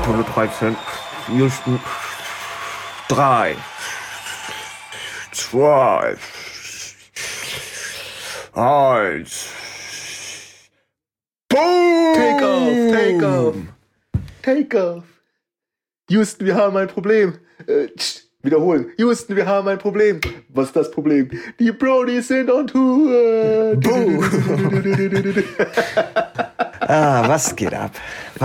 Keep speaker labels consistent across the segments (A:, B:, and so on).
A: Apollo 13. Houston. 3, 2, 1. Boom!
B: Take off. Houston, wir haben ein Problem. Wiederholen. Houston, wir haben ein Problem. Was ist das Problem? Die Brodies sind on Tour.
A: Boom! Was geht ab?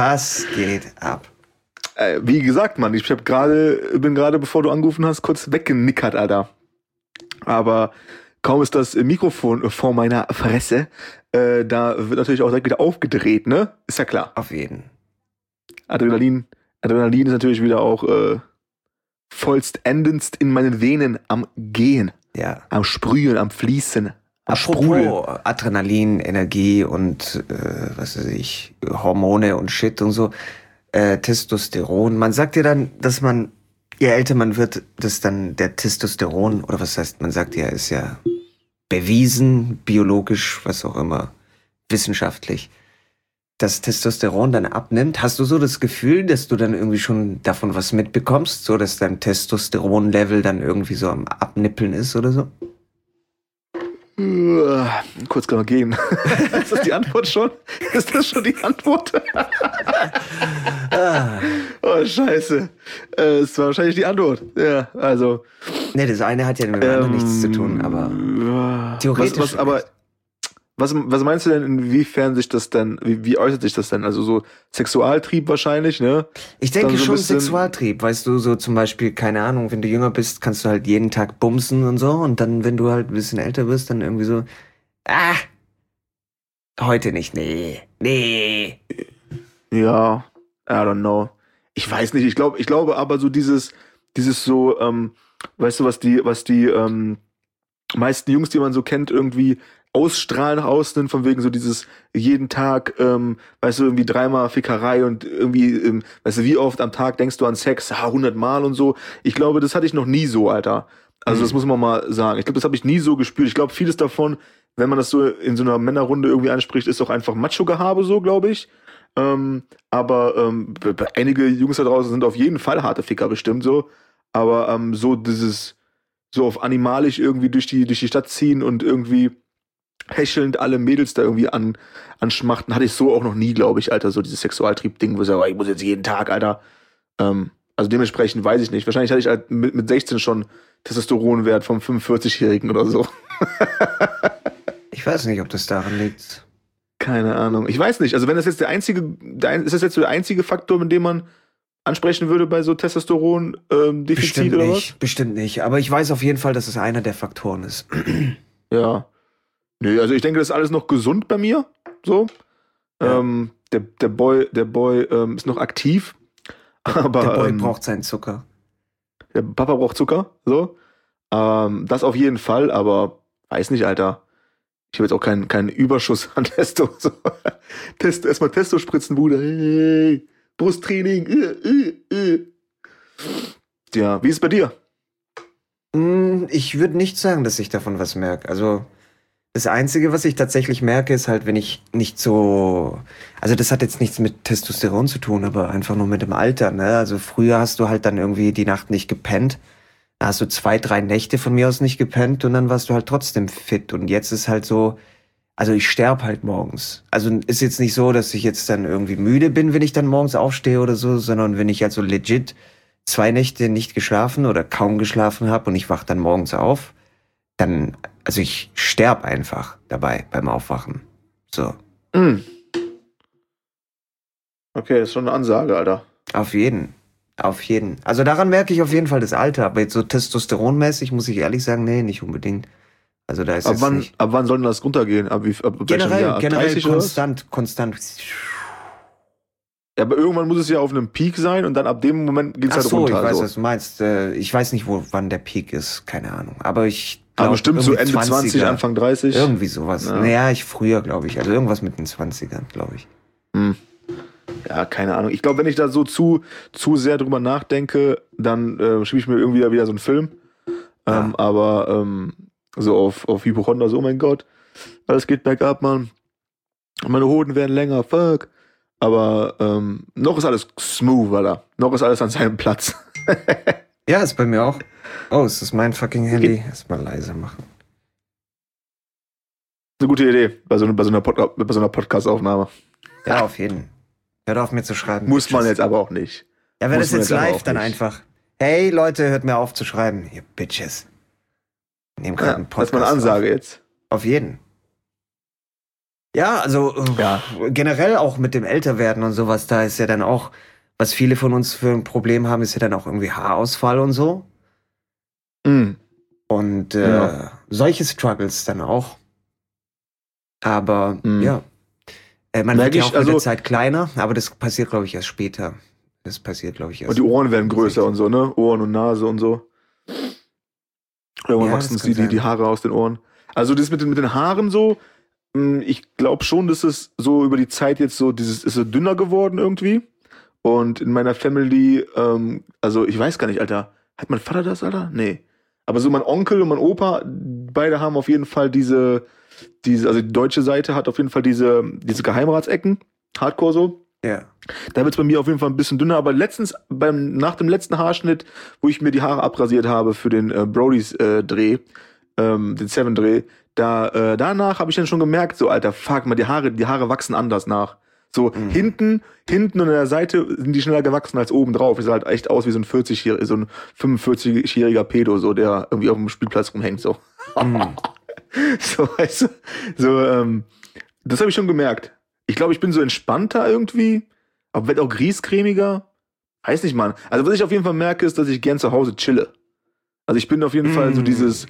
B: Wie gesagt, Mann, ich bin gerade, bevor du angerufen hast, kurz weggenickert, Alter. Aber kaum ist das Mikrofon vor meiner Fresse, da wird natürlich auch direkt wieder aufgedreht, ne? Ist ja klar.
A: Auf jeden.
B: Adrenalin ist natürlich wieder auch vollstendendst in meinen Venen am Gehen.
A: Ja.
B: Am Sprühen, am Fließen, am Sprudeln.
A: Apropos Adrenalin, Energie und was weiß ich, Hormone und Shit und so. Testosteron. Man sagt ja dann, dass man, je älter man wird, dass dann der Testosteron, oder was heißt, man sagt ja, ist ja bewiesen, biologisch, was auch immer, wissenschaftlich, dass Testosteron dann abnimmt. Hast du so das Gefühl, dass du dann irgendwie schon davon was mitbekommst, so dass dein Testosteron-Level dann irgendwie so am Abnippeln ist oder so?
B: Kurz kann man gehen. Ist das die Antwort schon? Ist das schon die Antwort? Oh, scheiße. Ist zwar wahrscheinlich die Antwort. Ja, also.
A: Ne, das eine hat ja mit dem anderen nichts zu tun, aber theoretisch.
B: Was meinst du denn, inwiefern sich das denn, wie äußert sich das denn? Also so Sexualtrieb wahrscheinlich, ne?
A: Ich denke
B: so
A: schon Sexualtrieb, weißt du, so zum Beispiel, keine Ahnung, wenn du jünger bist, kannst du halt jeden Tag bumsen und so, und dann, wenn du halt ein bisschen älter wirst, dann irgendwie so, heute nicht, nee.
B: Ja, I don't know. Ich weiß nicht, ich glaube aber so dieses so, weißt du, was die meisten Jungs, die man so kennt, irgendwie ausstrahlen nach außen, von wegen so dieses jeden Tag, weißt du, irgendwie 3-mal Fickerei und irgendwie, weißt du, wie oft am Tag denkst du an Sex? 100 Mal und so. Ich glaube, das hatte ich noch nie so, Alter. Also das muss man mal sagen. Ich glaube, das habe ich nie so gespürt. Ich glaube, vieles davon, wenn man das so in so einer Männerrunde irgendwie anspricht, ist auch einfach Macho-Gehabe so, glaube ich. Aber einige Jungs da draußen sind auf jeden Fall harte Ficker bestimmt so. Aber so dieses, so auf animalisch irgendwie durch die Stadt ziehen und irgendwie hechelnd alle Mädels da irgendwie anschmachten, hatte ich so auch noch nie, glaube ich, Alter, so dieses Sexualtrieb-Ding, wo ich sage, ich muss jetzt jeden Tag, Alter. Also dementsprechend weiß ich nicht. Wahrscheinlich hatte ich halt mit 16 schon Testosteronwert vom 45-Jährigen oder so.
A: Ich weiß nicht, ob das daran liegt.
B: Keine Ahnung. Ich weiß nicht. Also wenn das jetzt ist das jetzt so der einzige Faktor, mit dem man ansprechen würde bei so Testosteron-Defizit oder was?
A: Bestimmt nicht. Aber ich weiß auf jeden Fall, dass es einer der Faktoren ist.
B: Ja. Nö, also ich denke, das ist alles noch gesund bei mir. So. Ja. Der Boy ist noch aktiv. Aber
A: der Boy braucht seinen Zucker.
B: Der Papa braucht Zucker. So. Das auf jeden Fall, aber weiß nicht, Alter. Ich habe jetzt auch keinen Überschuss an Testo. So. Erstmal Testo spritzen, Bruder. Hey. Brusttraining. Ja, wie ist es bei dir?
A: Ich würde nicht sagen, dass ich davon was merke. Also das Einzige, was ich tatsächlich merke, ist halt, wenn ich nicht so... Also das hat jetzt nichts mit Testosteron zu tun, aber einfach nur mit dem Alter, ne? Also früher hast du halt dann irgendwie die Nacht nicht gepennt. Da hast du 2-3 Nächte von mir aus nicht gepennt und dann warst du halt trotzdem fit. Und jetzt ist halt so... Also ich sterbe halt morgens. Also ist jetzt nicht so, dass ich jetzt dann irgendwie müde bin, wenn ich dann morgens aufstehe oder so, sondern wenn ich halt so legit 2 Nächte nicht geschlafen oder kaum geschlafen habe und ich wach dann morgens auf, dann, also ich sterbe einfach dabei beim Aufwachen. So.
B: Okay, das ist schon eine Ansage, Alter.
A: Auf jeden. Also daran merke ich auf jeden Fall das Alter, aber jetzt so testosteronmäßig muss ich ehrlich sagen, nee, nicht unbedingt. Also da ist
B: ab wann soll denn das runtergehen? Ab
A: generell
B: 30
A: konstant.
B: Ja, aber irgendwann muss es ja auf einem Peak sein und dann ab dem Moment geht's halt runter.
A: Ich weiß, was du meinst. Ich weiß nicht, wann der Peak ist, keine Ahnung. Aber ich glaube,
B: bestimmt so Ende 20, Anfang 30.
A: Irgendwie sowas. Ja. Naja, früher, glaube ich. Also irgendwas mit den 20ern, glaube ich.
B: Ja, keine Ahnung. Ich glaube, wenn ich da so zu sehr drüber nachdenke, dann schiebe ich mir irgendwie wieder so einen Film. Ja. Aber so auf Hypochonder, so, oh mein Gott, alles geht bergab, Mann. Meine Hoden werden länger, fuck. Aber noch ist alles smooth, Alter. Noch ist alles an seinem Platz.
A: Ja, ist bei mir auch. Oh, ist das mein fucking Handy? Erstmal leise machen.
B: Eine gute Idee bei so einer Podcast-Aufnahme.
A: Ja, auf jeden Fall. Hört auf mir zu schreiben.
B: Muss
A: Bitches.
B: man jetzt aber auch nicht.
A: Ja, wenn
B: Muss
A: das
B: man
A: jetzt
B: jetzt aber
A: live,
B: auch
A: dann
B: nicht.
A: einfach. Hey Leute, hört mir auf zu schreiben. Ihr Bitches. Nehmen gerade einen
B: Das
A: Podcast
B: ist mal eine Ansage jetzt.
A: Auf jeden. Ja, also
B: Ja.
A: generell auch mit dem Älterwerden und sowas, da ist ja dann auch, was viele von uns für ein Problem haben, ist ja dann auch irgendwie Haarausfall und so.
B: Mhm.
A: Und
B: Ja.
A: solche Struggles dann auch. Aber ja, man
B: Merk
A: wird ja
B: ich,
A: auch mit
B: also-
A: der Zeit kleiner, aber das passiert, glaube ich, erst später. Das passiert, glaube ich, erst.
B: Und die Ohren werden größer und so, ne? Ohren und Nase und so. Irgendwann
A: Ja,
B: wachsen
A: das
B: uns
A: kann
B: die
A: sein.
B: Haare aus den Ohren. Also das mit den Haaren so, ich glaube schon, dass es so über die Zeit jetzt so, ist so dünner geworden irgendwie. Und in meiner Family, also ich weiß gar nicht, Alter, hat mein Vater das, Alter? Nee. Aber so mein Onkel und mein Opa, beide haben auf jeden Fall diese, also die deutsche Seite hat auf jeden Fall diese Geheimratsecken, Hardcore so.
A: Ja.
B: Da wird es bei mir auf jeden Fall ein bisschen dünner, aber letztens, nach dem letzten Haarschnitt, wo ich mir die Haare abrasiert habe für den Brodys Dreh, den Seven-Dreh, danach habe ich dann schon gemerkt, so, Alter, fuck mal, die Haare wachsen anders nach. So, hinten und an der Seite sind die schneller gewachsen als oben drauf. Ich sah halt echt aus wie so ein 45-jähriger Pedo, so, der irgendwie auf dem Spielplatz rumhängt, so. So, weißt du, so, das habe ich schon gemerkt. Ich glaube, ich bin so entspannter irgendwie, aber werd auch griescremiger. Weiß nicht, Mann. Also, was ich auf jeden Fall merke, ist, dass ich gern zu Hause chille. Also, ich bin auf jeden Fall so dieses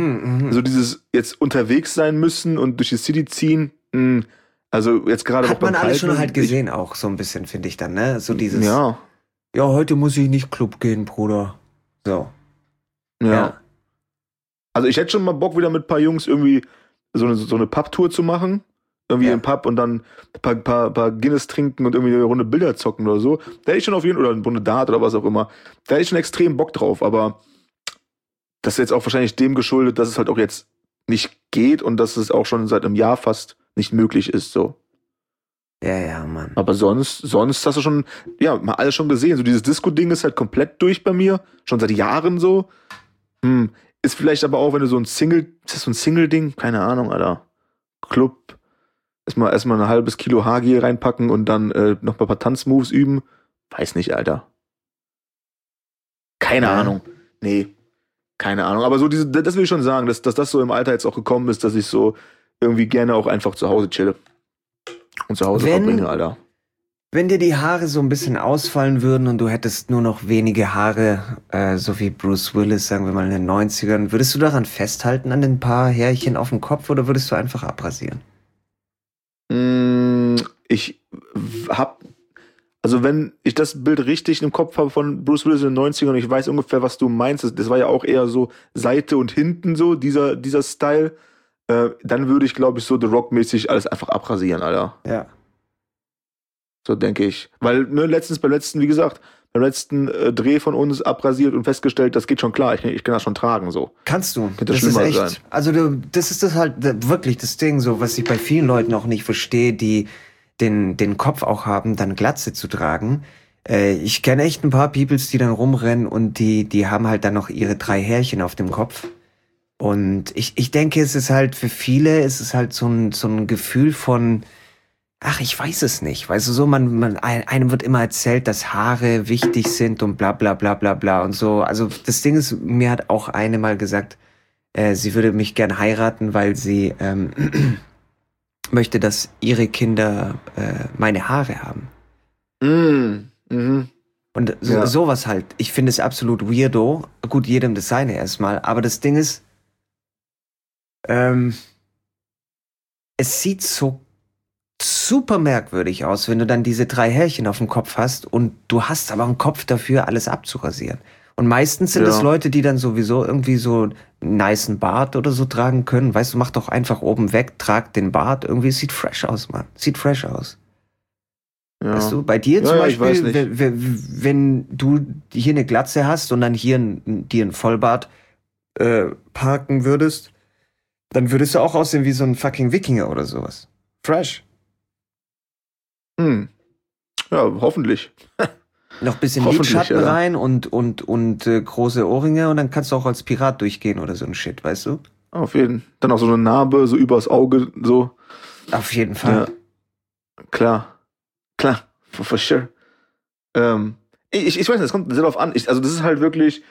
B: jetzt unterwegs sein müssen und durch die City ziehen. Also, jetzt gerade
A: Hat
B: auch beim
A: man alles schon
B: Kalten.
A: halt gesehen auch, so ein bisschen, finde ich dann, ne? So dieses,
B: Ja,
A: ja, heute muss ich nicht Club gehen, Bruder. So.
B: ja. Also, ich hätte schon mal Bock, wieder mit ein paar Jungs irgendwie so eine Pub-Tour zu machen. Irgendwie
A: Ja.
B: im Pub und dann ein paar Guinness trinken und irgendwie eine Runde Bilder zocken oder so. Da hätte ich schon auf jeden Fall, oder eine Runde Dart oder was auch immer. Da hätte ich schon extrem Bock drauf, aber das ist jetzt auch wahrscheinlich dem geschuldet, dass es halt auch jetzt nicht geht und dass es auch schon seit einem Jahr fast nicht möglich ist, so.
A: Ja, Mann.
B: Aber sonst hast du schon, ja, mal alles schon gesehen. So dieses Disco-Ding ist halt komplett durch bei mir. Schon seit Jahren so. Ist vielleicht aber auch, wenn du so ist das so ein Single-Ding? Keine Ahnung, Alter. Club. Erstmal ein halbes Kilo Haargel reinpacken und dann noch mal ein paar Tanzmoves üben. Weiß nicht, Alter. Keine
A: Ja.
B: Ahnung. Nee. Keine Ahnung. Aber so das will ich schon sagen, dass das so im Alter jetzt auch gekommen ist, dass ich so irgendwie gerne auch einfach zu Hause chille. Und zu Hause verbringe, Alter.
A: Wenn dir die Haare so ein bisschen ausfallen würden und du hättest nur noch wenige Haare, so wie Bruce Willis, sagen wir mal in den 90ern, würdest du daran festhalten an den paar Härchen auf dem Kopf oder würdest du einfach abrasieren?
B: Ich hab, also wenn ich das Bild richtig im Kopf habe von Bruce Willis in den 90ern und ich weiß ungefähr, was du meinst, das war ja auch eher so Seite und hinten so, dieser Style, dann würde ich, glaube ich, so The Rock-mäßig alles einfach abrasieren, Alter.
A: Ja.
B: So denke ich. Weil, ne, wie gesagt, beim letzten Dreh von uns abrasiert und festgestellt, das geht schon klar, ich kann das schon tragen, so.
A: Kannst du.
B: Könnte
A: Das ist
B: schlimmer
A: echt,
B: sein.
A: also das ist das halt wirklich das Ding, so was ich bei vielen Leuten auch nicht verstehe, die den Kopf auch haben, dann Glatze zu tragen. Ich kenne echt ein paar Peoples, die dann rumrennen und die haben halt dann noch ihre 3 Härchen auf dem Kopf. Und ich denke, es ist halt für viele, es ist halt so ein Gefühl von, ach, ich weiß es nicht. Weißt du, so, einem wird immer erzählt, dass Haare wichtig sind und bla bla bla bla bla und so. Also das Ding ist, mir hat auch eine mal gesagt, sie würde mich gern heiraten, weil sie möchte, dass ihre Kinder meine Haare haben. Und sowas halt. Ich finde es absolut weirdo. Gut, jedem das seine erstmal. Aber das Ding ist, es sieht so super merkwürdig aus, wenn du dann diese 3 Härchen auf dem Kopf hast und du hast aber einen Kopf dafür, alles abzurasieren. Und meistens sind es Leute, die dann sowieso irgendwie so einen nicen Bart oder so tragen können. Weißt du, mach doch einfach oben weg, trag den Bart. Irgendwie, es sieht fresh aus, Mann. Sieht fresh aus.
B: Ja.
A: Weißt du, bei dir zum
B: ich weiß
A: Beispiel,
B: nicht.
A: wenn du hier eine Glatze hast und dann hier dir einen Vollbart parken würdest, dann würdest du auch aussehen wie so ein fucking Wikinger oder sowas. Fresh.
B: Ja, hoffentlich.
A: Noch ein bisschen Lidschatten rein und große Ohrringe und dann kannst du auch als Pirat durchgehen oder so ein Shit, weißt du?
B: Auf jeden Fall. Dann auch so eine Narbe, so übers Auge, so.
A: Auf jeden Fall.
B: Ja. Klar, for sure. Ich weiß nicht, es kommt sehr darauf an. Also das ist halt wirklich,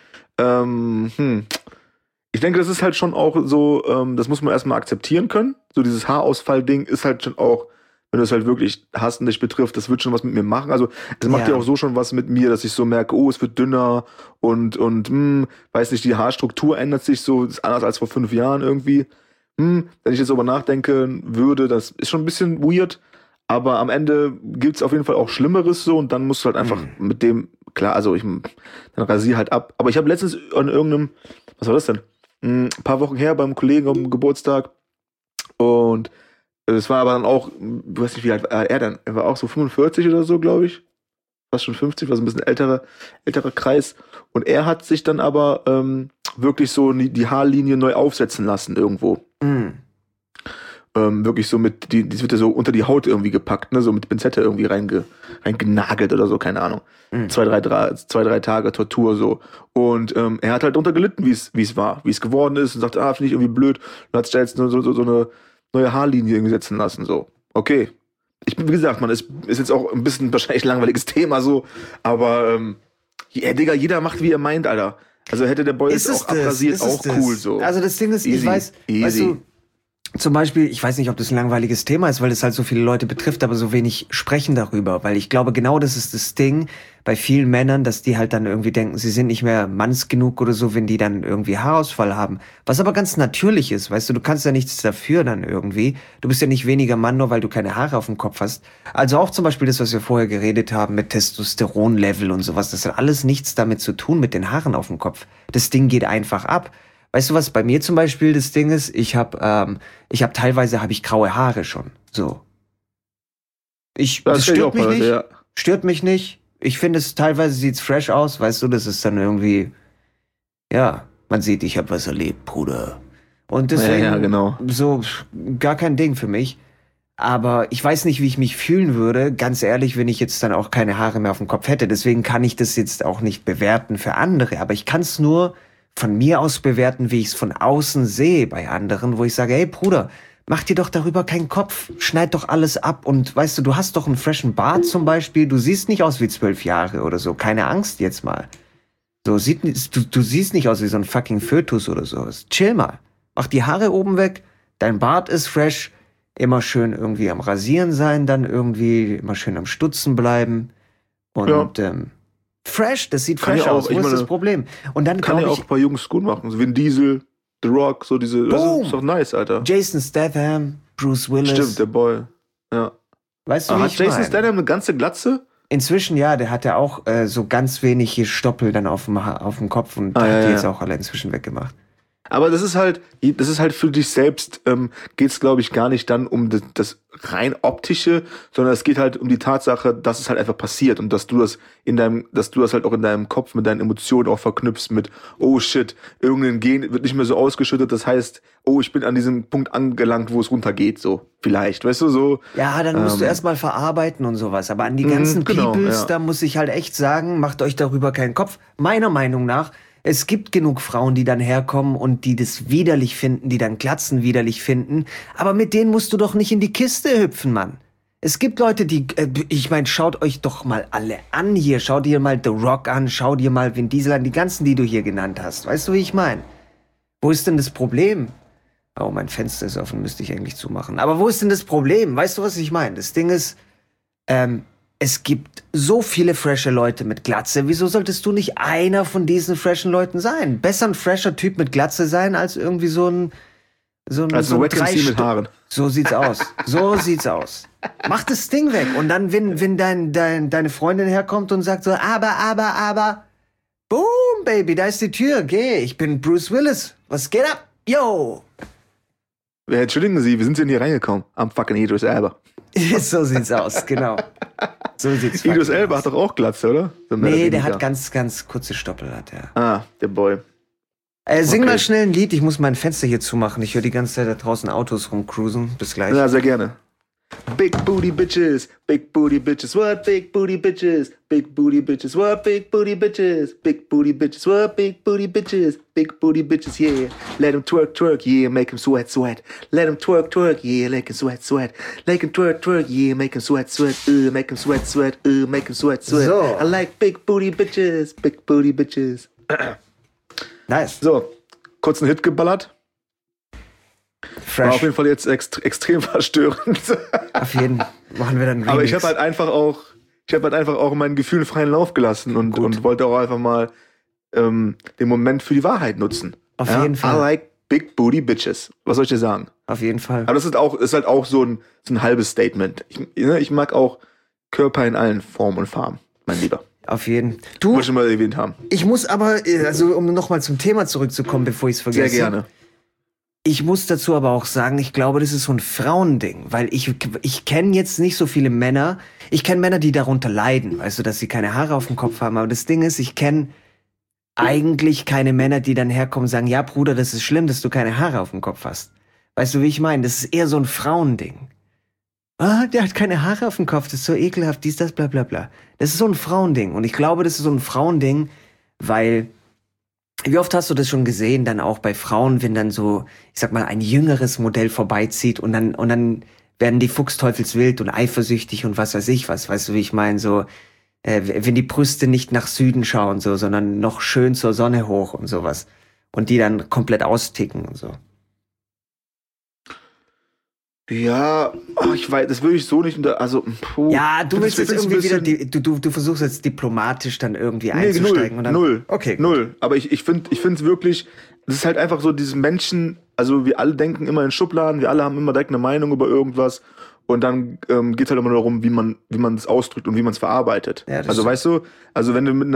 B: ich denke, das ist halt schon auch so, das muss man erstmal akzeptieren können. So dieses Haarausfall-Ding ist halt schon auch, wenn du es halt wirklich hast und dich betrifft, das wird schon was mit mir machen. Also es macht ja auch so schon was mit mir, dass ich so merke, oh, es wird dünner und weiß nicht, die Haarstruktur ändert sich so, ist anders als vor 5 Jahren irgendwie. Wenn ich jetzt darüber nachdenken würde, das ist schon ein bisschen weird, aber am Ende gibt's auf jeden Fall auch Schlimmeres so und dann musst du halt einfach mit dem, klar, also dann rasier halt ab. Aber ich habe letztens an irgendeinem, was war das denn? Ein paar Wochen her beim Kollegen am Geburtstag und es war aber dann auch, du weißt nicht, wie alt war er dann? Er war auch so 45 oder so, glaube ich. Fast schon 50, war so ein bisschen älterer Kreis. Und er hat sich dann aber wirklich so die Haarlinie neu aufsetzen lassen irgendwo. Wirklich so das wird ja so unter die Haut irgendwie gepackt, ne? So mit Pinzette irgendwie reingenagelt oder so, keine Ahnung. 2-3 Tage Tortur so. Und er hat halt darunter gelitten, wie es war, wie es geworden ist und sagte, finde ich irgendwie blöd. Und hat sich da jetzt so eine neue Haarlinie irgendwie setzen lassen, so. Okay. Wie gesagt, man, ist jetzt auch ein bisschen wahrscheinlich ein langweiliges Thema, so, aber, Digga, jeder macht, wie er meint, Alter. Also hätte der Boy jetzt auch abrasiert, auch cool, so.
A: Also das Ding ist, ich weiß, weißt du, zum Beispiel, ich weiß nicht, ob das ein langweiliges Thema ist, weil es halt so viele Leute betrifft, aber so wenig sprechen darüber, weil ich glaube, genau das ist das Ding bei vielen Männern, dass die halt dann irgendwie denken, sie sind nicht mehr manns genug oder so, wenn die dann irgendwie Haarausfall haben. Was aber ganz natürlich ist, weißt du, du kannst ja nichts dafür dann irgendwie. Du bist ja nicht weniger Mann, nur weil du keine Haare auf dem Kopf hast. Also auch zum Beispiel das, was wir vorher geredet haben mit Testosteronlevel und sowas, das hat alles nichts damit zu tun mit den Haaren auf dem Kopf. Das Ding geht einfach ab. Weißt du, was bei mir zum Beispiel das Ding ist? Teilweise habe ich graue Haare schon. So. Das stört mich nicht. Ja. Stört mich nicht. Ich finde es, teilweise sieht's fresh aus, weißt du, das ist dann irgendwie, ja, man sieht, ich habe was erlebt, Bruder. Und deswegen,
B: genau.
A: So, gar kein Ding für mich. Aber ich weiß nicht, wie ich mich fühlen würde, ganz ehrlich, wenn ich jetzt dann auch keine Haare mehr auf dem Kopf hätte. Deswegen kann ich das jetzt auch nicht bewerten für andere. Aber ich kann es nur von mir aus bewerten, wie ich es von außen sehe bei anderen, wo ich sage, hey Bruder, mach dir doch darüber keinen Kopf, schneid doch alles ab und weißt du hast doch einen freshen Bart zum Beispiel, du siehst nicht aus wie 12 Jahre oder so, keine Angst jetzt mal. So, du siehst nicht aus wie so ein fucking Fötus oder so. Chill mal, mach die Haare oben weg, dein Bart ist fresh, immer schön irgendwie am Rasieren sein, dann irgendwie immer schön am Stutzen bleiben und fresh, das sieht fresh aus. Wo ist das Problem? Und dann
B: kann ja auch ein paar Jungs gut machen. So wie ein Diesel, The Rock, so diese. Das ist doch nice, Alter.
A: Jason Statham, Bruce Willis.
B: Stimmt, der Boy. Ja.
A: Weißt du, wie
B: hat Jason Statham eine ganze Glatze?
A: Inzwischen ja, der hat ja auch so ganz wenig Stoppel dann auf dem Kopf und hat die jetzt auch alle inzwischen weggemacht.
B: Aber das ist halt für dich selbst, geht's glaube ich gar nicht dann um das rein optische, sondern es geht halt um die Tatsache, dass es halt einfach passiert und dass du das halt auch in deinem Kopf mit deinen Emotionen auch verknüpfst mit, oh shit, irgendein Gen wird nicht mehr so ausgeschüttet, das heißt, oh, ich bin an diesem Punkt angelangt, wo es runtergeht, so, vielleicht, weißt du, so.
A: Ja, dann musst du erstmal verarbeiten und sowas, aber an die ganzen Peoples, da muss ich halt echt sagen, macht euch darüber keinen Kopf. Meiner Meinung nach, es gibt genug Frauen, die dann herkommen und die das widerlich finden, die dann Glatzen widerlich finden. Aber mit denen musst du doch nicht in die Kiste hüpfen, Mann. Es gibt Leute, die, ich meine, schaut euch doch mal alle an hier. Schau dir mal The Rock an, schau dir mal Vin Diesel an, die ganzen, die du hier genannt hast. Weißt du, wie ich meine? Wo ist denn das Problem? Oh, mein Fenster ist offen, müsste ich eigentlich zumachen. Aber wo ist denn das Problem? Weißt du, was ich meine? Das Ding ist, es gibt so viele frische Leute mit Glatze. Wieso solltest du nicht einer von diesen freshen Leuten sein? Besser ein fresher Typ mit Glatze sein, als irgendwie so ein
B: mit Haaren.
A: So sieht's aus. So sieht's aus. Mach das Ding weg. Und dann, wenn deine Freundin herkommt und sagt so, aber, boom, Baby, da ist die Tür. Geh, ich bin Bruce Willis. Was geht ab? Yo!
B: Entschuldigen Sie, wir sind hier reingekommen. I'm fucking Idris Elba.
A: So sieht's aus, genau. So sieht's aus.
B: Idris Elba hat doch auch Glatze, oder? So
A: nee, der hat ganz, ganz kurze Stoppel, hat er.
B: Ah, der Boy.
A: Sing mal schnell ein Lied, ich muss mein Fenster hier zumachen. Ich höre die ganze Zeit da draußen Autos rumcruisen. Bis gleich.
B: Ja, sehr gerne. Big booty bitches, big booty bitches, what big booty bitches, big booty bitches, what big booty bitches, big booty bitches, what big booty bitches, big booty bitches, yeah. Let him twerk, twerk, yeah, make him sweat, sweat. Let him twerk, twerk, yeah, make him sweat, sweat. Make him twerk, twerk, yeah, make him sweat, sweat. Make him sweat, sweat. Make him sweat, sweat.
A: So.
B: I like big booty bitches, big booty bitches.
A: Nice.
B: So, kurz einen Hit geballert. War
A: Fresh.
B: auf jeden Fall jetzt extrem verstörend.
A: Auf jeden machen wir dann einen
B: Aber ich
A: Remix.
B: habe halt einfach auch meinen Gefühlen freien Lauf gelassen und wollte auch einfach mal den Moment für die Wahrheit nutzen.
A: Auf jeden Fall.
B: I like big booty bitches. Was soll ich dir sagen?
A: Auf jeden Fall.
B: Aber das ist halt auch so ein halbes Statement. Ich mag auch Körper in allen Formen und Farben, mein Lieber.
A: Auf jeden. Du,
B: Wollte ich schon mal erwähnt haben.
A: ich muss aber, also um nochmal zum Thema zurückzukommen, bevor ich es vergesse.
B: Sehr gerne.
A: Ich muss dazu aber auch sagen, ich glaube, das ist so ein Frauending, weil ich kenne jetzt nicht so viele Männer. Ich kenne Männer, die darunter leiden, weißt du, dass sie keine Haare auf dem Kopf haben. Aber das Ding ist, ich kenne eigentlich keine Männer, die dann herkommen und sagen, ja Bruder, das ist schlimm, dass du keine Haare auf dem Kopf hast. Weißt du, wie ich meine? Das ist eher so ein Frauending. Ah, der hat keine Haare auf dem Kopf, das ist so ekelhaft, dies, das, bla bla bla. Das ist so ein Frauending. Und ich glaube, das ist so ein Frauending, weil, wie oft hast du das schon gesehen, dann auch bei Frauen, wenn dann so, ich sag mal, ein jüngeres Modell vorbeizieht und dann werden die fuchsteufelswild und eifersüchtig und was weiß ich was, weißt du, wie ich meine, so, wenn die Brüste nicht nach Süden schauen, so, sondern noch schön zur Sonne hoch und sowas. Und die dann komplett austicken und so.
B: Ja, ich weiß, das würde ich so nicht
A: Ja, du willst jetzt irgendwie wieder,
B: bisschen-
A: du versuchst jetzt diplomatisch dann irgendwie
B: Nee,
A: einzusteigen. Und dann,
B: null.
A: Okay.
B: Null. Aber ich finde es wirklich, das ist halt einfach so, diese Menschen, also wir alle denken immer in Schubladen, wir alle haben immer direkt eine Meinung über irgendwas und dann geht es halt immer darum, wie man das ausdrückt und wie man es verarbeitet.
A: Ja, das
B: also
A: stimmt.
B: weißt du, also wenn du mit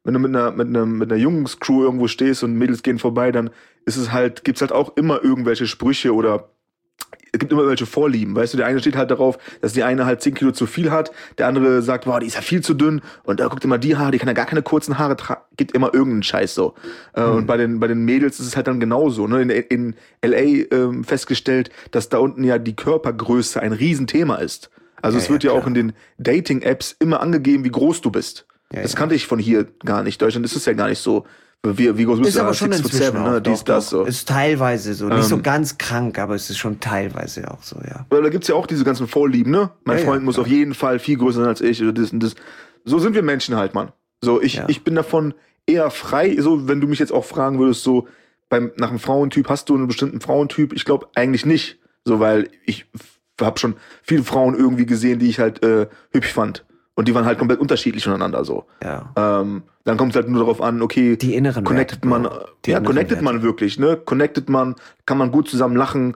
B: einer Jungscrew irgendwo stehst und Mädels gehen vorbei, dann gibt's halt auch immer irgendwelche Sprüche oder es gibt immer welche Vorlieben, weißt du, der eine steht halt darauf, dass die eine halt 10 Kilo zu viel hat, der andere sagt, boah, die ist ja viel zu dünn und da guckt immer die Haare, die kann ja gar keine kurzen Haare tragen, gibt immer irgendeinen Scheiß so. Und bei den Mädels ist es halt dann genauso, ne, in L.A. Festgestellt, dass da unten ja die Körpergröße ein Riesenthema ist. Also
A: Ja,
B: es wird
A: ja,
B: ja auch
A: klar.
B: in den Dating-Apps immer angegeben, wie groß du bist.
A: Ja,
B: das
A: ja.
B: kannte ich von hier gar nicht. Deutschland ist es ja gar nicht so. Wie groß bist
A: Ist
B: du?
A: aber schon
B: 6'7",
A: inzwischen auch,
B: ne? Dies,
A: doch,
B: das, so.
A: Ist teilweise so. Nicht so ganz krank, aber es ist schon teilweise auch so, ja.
B: Weil da gibt's ja auch diese ganzen Vorlieben, ne? Mein
A: Ja,
B: Freund
A: ja,
B: muss
A: klar.
B: auf jeden Fall viel größer sein als ich oder das und das. So sind wir Menschen halt, Mann. So, ich bin davon eher frei. So, wenn du mich jetzt auch fragen würdest, so, nach einem Frauentyp, hast du einen bestimmten Frauentyp? Ich glaube eigentlich nicht. So, weil ich habe schon viele Frauen irgendwie gesehen, die ich halt hübsch fand. Und die waren halt komplett unterschiedlich voneinander, so.
A: Ja.
B: Dann kommt es halt nur darauf an, okay,
A: Die inneren
B: connectet
A: Werte,
B: man,
A: Bro. Die
B: ja,
A: inneren
B: connectet
A: Werte.
B: man wirklich, ne? Connectet man, kann man gut zusammen lachen,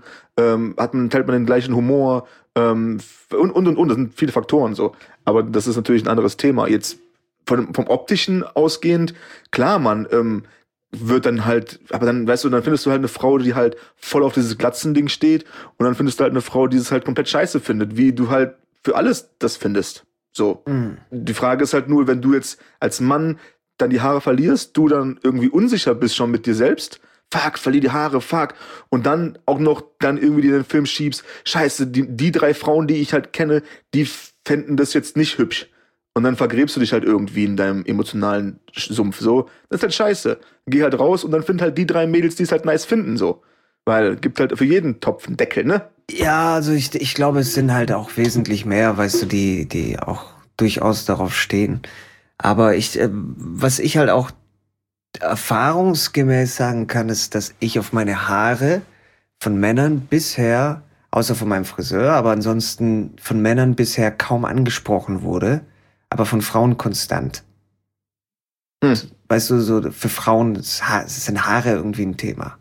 B: teilt man den gleichen Humor, und. Das sind viele Faktoren so. Aber das ist natürlich ein anderes Thema. Jetzt vom Optischen ausgehend, klar, man wird dann halt, aber dann, weißt du, dann findest du halt eine Frau, die halt voll auf dieses Glatzen-Ding steht und dann findest du halt eine Frau, die es halt komplett scheiße findet, wie du halt für alles das findest. So. Die Frage ist halt nur, wenn du jetzt als Mann dann die Haare verlierst, du dann irgendwie unsicher bist schon mit dir selbst, fuck, verlier die Haare, fuck, und dann auch noch dann irgendwie dir den Film schiebst, scheiße, die 3 Frauen, die ich halt kenne, die fänden das jetzt nicht hübsch. Und dann vergräbst du dich halt irgendwie in deinem emotionalen Sumpf, so. Das ist halt scheiße. Geh halt raus und dann find halt die 3 Mädels, die es halt nice finden, so. Weil gibt halt für jeden Topf einen Deckel, ne?
A: Ja, also ich glaube, es sind halt auch wesentlich mehr, weißt du, die auch durchaus darauf stehen. Aber was ich halt auch erfahrungsgemäß sagen kann, ist, dass ich auf meine Haare von Männern bisher, außer von meinem Friseur, aber ansonsten von Männern bisher kaum angesprochen wurde, aber von Frauen konstant. Weißt du, so für Frauen sind Haare irgendwie ein Thema.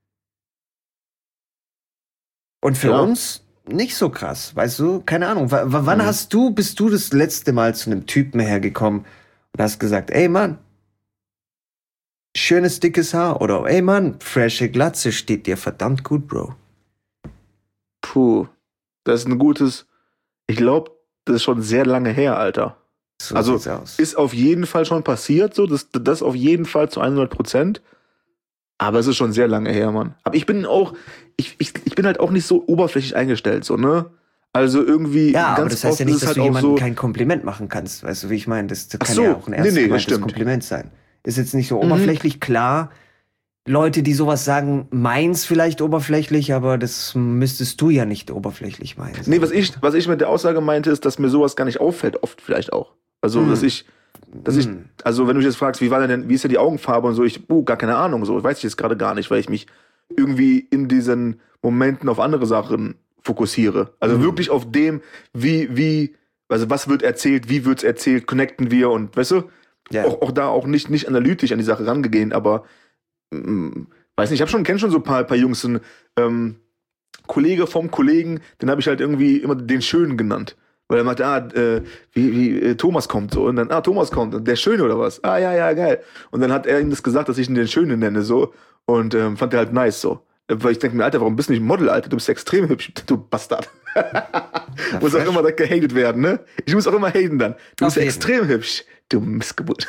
A: Und für uns nicht so krass, weißt du? Keine Ahnung. Wann bist du das letzte Mal zu einem Typen hergekommen und hast gesagt, ey Mann, schönes dickes Haar oder ey Mann, frische Glatze steht dir verdammt gut, Bro.
B: Puh, das ist ein gutes, ich glaube, das ist schon sehr lange her, Alter.
A: So
B: Also
A: sieht's aus.
B: ist auf jeden Fall schon passiert, so das auf jeden Fall zu 100%. Aber es ist schon sehr lange her, Mann. Aber ich bin halt auch nicht so oberflächlich eingestellt, so, ne? Also irgendwie
A: Ja, aber
B: ganz
A: das heißt
B: oft
A: ja nicht,
B: ist es
A: dass
B: halt
A: du
B: auch
A: jemandem
B: so,
A: kein Kompliment machen kannst. Weißt du, wie ich meine? Das
B: ach
A: kann
B: so,
A: ja auch ein ernst
B: nee, das
A: gemeintes
B: stimmt.
A: Kompliment sein. Ist jetzt nicht so
B: Mhm.
A: oberflächlich, klar. Leute, die sowas sagen, meins vielleicht oberflächlich, aber das müsstest du ja nicht oberflächlich meinen.
B: Nee, was ich mit der Aussage meinte, ist, dass mir sowas gar nicht auffällt, oft vielleicht auch. Also, also wenn du mich jetzt fragst, wie ist ja die Augenfarbe und so, gar keine Ahnung, so, weiß ich jetzt gerade gar nicht, weil ich mich irgendwie in diesen Momenten auf andere Sachen fokussiere. Also wirklich auf dem, also was wird erzählt, wie wird's erzählt, connecten wir und, weißt du,
A: Ja.
B: auch da auch nicht analytisch an die Sache rangehen, aber weiß nicht, kenne schon so ein paar Jungs, ein Kollege vom Kollegen, den habe ich halt irgendwie immer den Schönen genannt. Weil er meinte, Thomas kommt so. Und dann, Thomas kommt. Und der Schöne oder was? Ja, geil. Und dann hat er ihm das gesagt, dass ich ihn den Schönen nenne, so. Und fand er halt nice, so. Weil ich denke mir, Alter, warum bist du nicht ein Model, Alter? Du bist extrem hübsch, du Bastard. Muss auch immer gehatet werden, ne? Ich muss auch immer haten dann. Du bist extrem hübsch, du Missgeburt.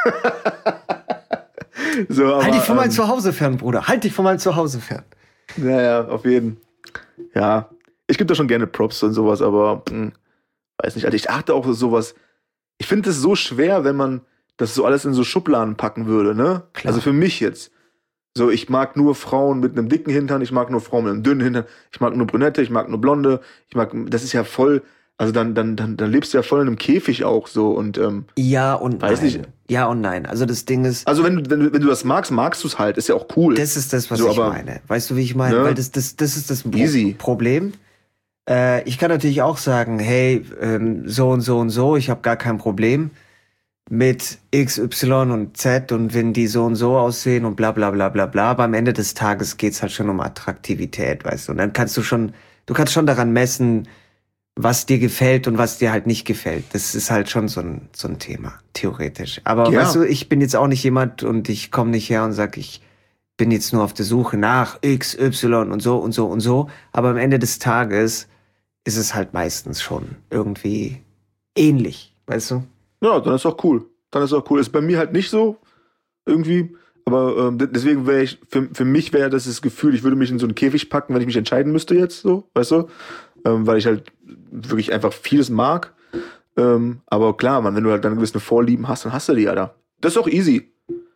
B: So, aber,
A: Halt dich von meinem Zuhause fern, Bruder. Halt dich von meinem Zuhause fern.
B: Ja, auf jeden. Ja, ich gebe da schon gerne Props und sowas, aber weiß nicht, Alter, ich achte auch auf sowas. Ich finde es so schwer, wenn man das so alles in so Schubladen packen würde, ne?
A: Klar.
B: Also für mich jetzt. So, ich mag nur Frauen mit einem dicken Hintern, ich mag nur Frauen mit einem dünnen Hintern, ich mag nur Brünette, ich mag nur Blonde, das ist ja voll, also dann lebst du ja voll in einem Käfig auch so und
A: Ja und
B: weiß
A: nein.
B: nicht.
A: Ja und nein. Also das Ding ist,
B: Also wenn du das magst du es halt, ist ja auch cool.
A: das ist das, was
B: So,
A: ich
B: aber,
A: meine. Weißt du, wie ich meine?
B: ne?
A: Weil das ist das
B: Easy.
A: Problem. Ich kann natürlich auch sagen, hey, so und so und so, ich habe gar kein Problem mit X, Y und Z und wenn die so und so aussehen und bla bla bla bla bla. Aber am Ende des Tages geht's halt schon um Attraktivität, weißt du. Und dann kannst du kannst schon daran messen, was dir gefällt und was dir halt nicht gefällt. Das ist halt schon so ein Thema, theoretisch. Aber
B: Ja.
A: weißt du, ich bin jetzt auch nicht jemand und ich komme nicht her und sag, ich bin jetzt nur auf der Suche nach X, Y und so und so und so. Aber am Ende des Tages ist es halt meistens schon irgendwie ähnlich, weißt du?
B: Ja, dann ist auch cool. Ist bei mir halt nicht so irgendwie, aber deswegen wäre für mich wäre das Gefühl, ich würde mich in so einen Käfig packen, wenn ich mich entscheiden müsste jetzt so, weißt du? Weil ich halt wirklich einfach vieles mag. Aber klar, man, wenn du halt dann gewisse Vorlieben hast, dann hast du die, Alter. Das ist auch easy.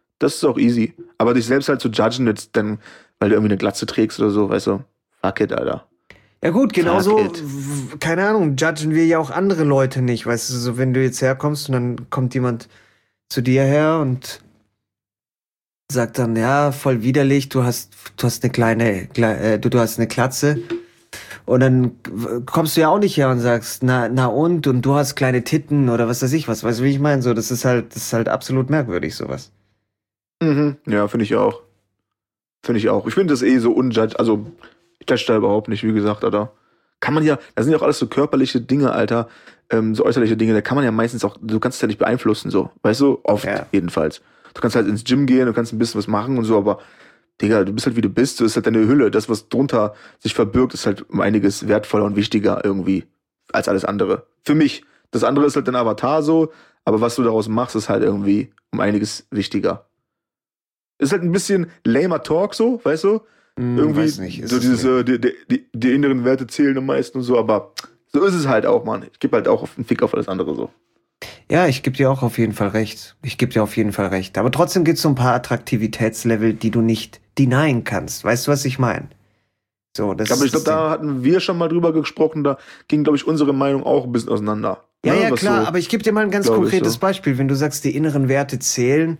B: Aber dich selbst halt zu judgen, jetzt dann, weil du irgendwie eine Glatze trägst oder so, weißt du? Fuck it, Alter.
A: Ja gut, genauso,
B: Fuck it.
A: keine Ahnung, judgen wir ja auch andere Leute nicht, weißt du, so wenn du jetzt herkommst und dann kommt jemand zu dir her und sagt dann, ja, voll widerlich, du hast du hast eine Glatze und dann kommst du ja auch nicht her und sagst, na und du hast kleine Titten oder was weiß ich was, weißt du, wie ich meine, so, das ist halt absolut merkwürdig, sowas.
B: Mhm. Ja, finde ich auch. Ich finde das so unjudged, also ich judge da überhaupt nicht, wie gesagt, Alter. Kann man ja, das sind ja auch alles so körperliche Dinge, Alter, so äußerliche Dinge, da kann man ja meistens auch, du kannst es ja nicht beeinflussen, so, weißt du, oft jedenfalls. Du kannst halt ins Gym gehen, du kannst ein bisschen was machen und so, aber, Digga, du bist halt wie du bist, du ist halt deine Hülle, das, was drunter sich verbirgt, ist halt um einiges wertvoller und wichtiger irgendwie, als alles andere. Für mich. Das andere ist halt dein Avatar so, aber was du daraus machst, ist halt irgendwie um einiges wichtiger. Ist halt ein bisschen lamer Talk so, weißt du? Irgendwie
A: weiß nicht,
B: so dieses, die inneren Werte zählen am meisten und so, aber so ist es halt auch, Mann. Ich gebe halt auch einen Fick auf alles andere so.
A: Ja, ich gebe dir auch auf jeden Fall recht. Aber trotzdem gibt es so ein paar Attraktivitätslevel, die du nicht denyen kannst. Weißt du, was ich meine? So, das
B: Aber ich glaube, da hatten wir schon mal drüber gesprochen, da ging, glaube ich, unsere Meinung auch ein bisschen auseinander.
A: Ja,
B: Ne?
A: ja,
B: Was
A: klar,
B: so,
A: aber ich gebe dir mal ein ganz
B: glaub ich,
A: konkretes
B: so.
A: Beispiel. Wenn du sagst, die inneren Werte zählen,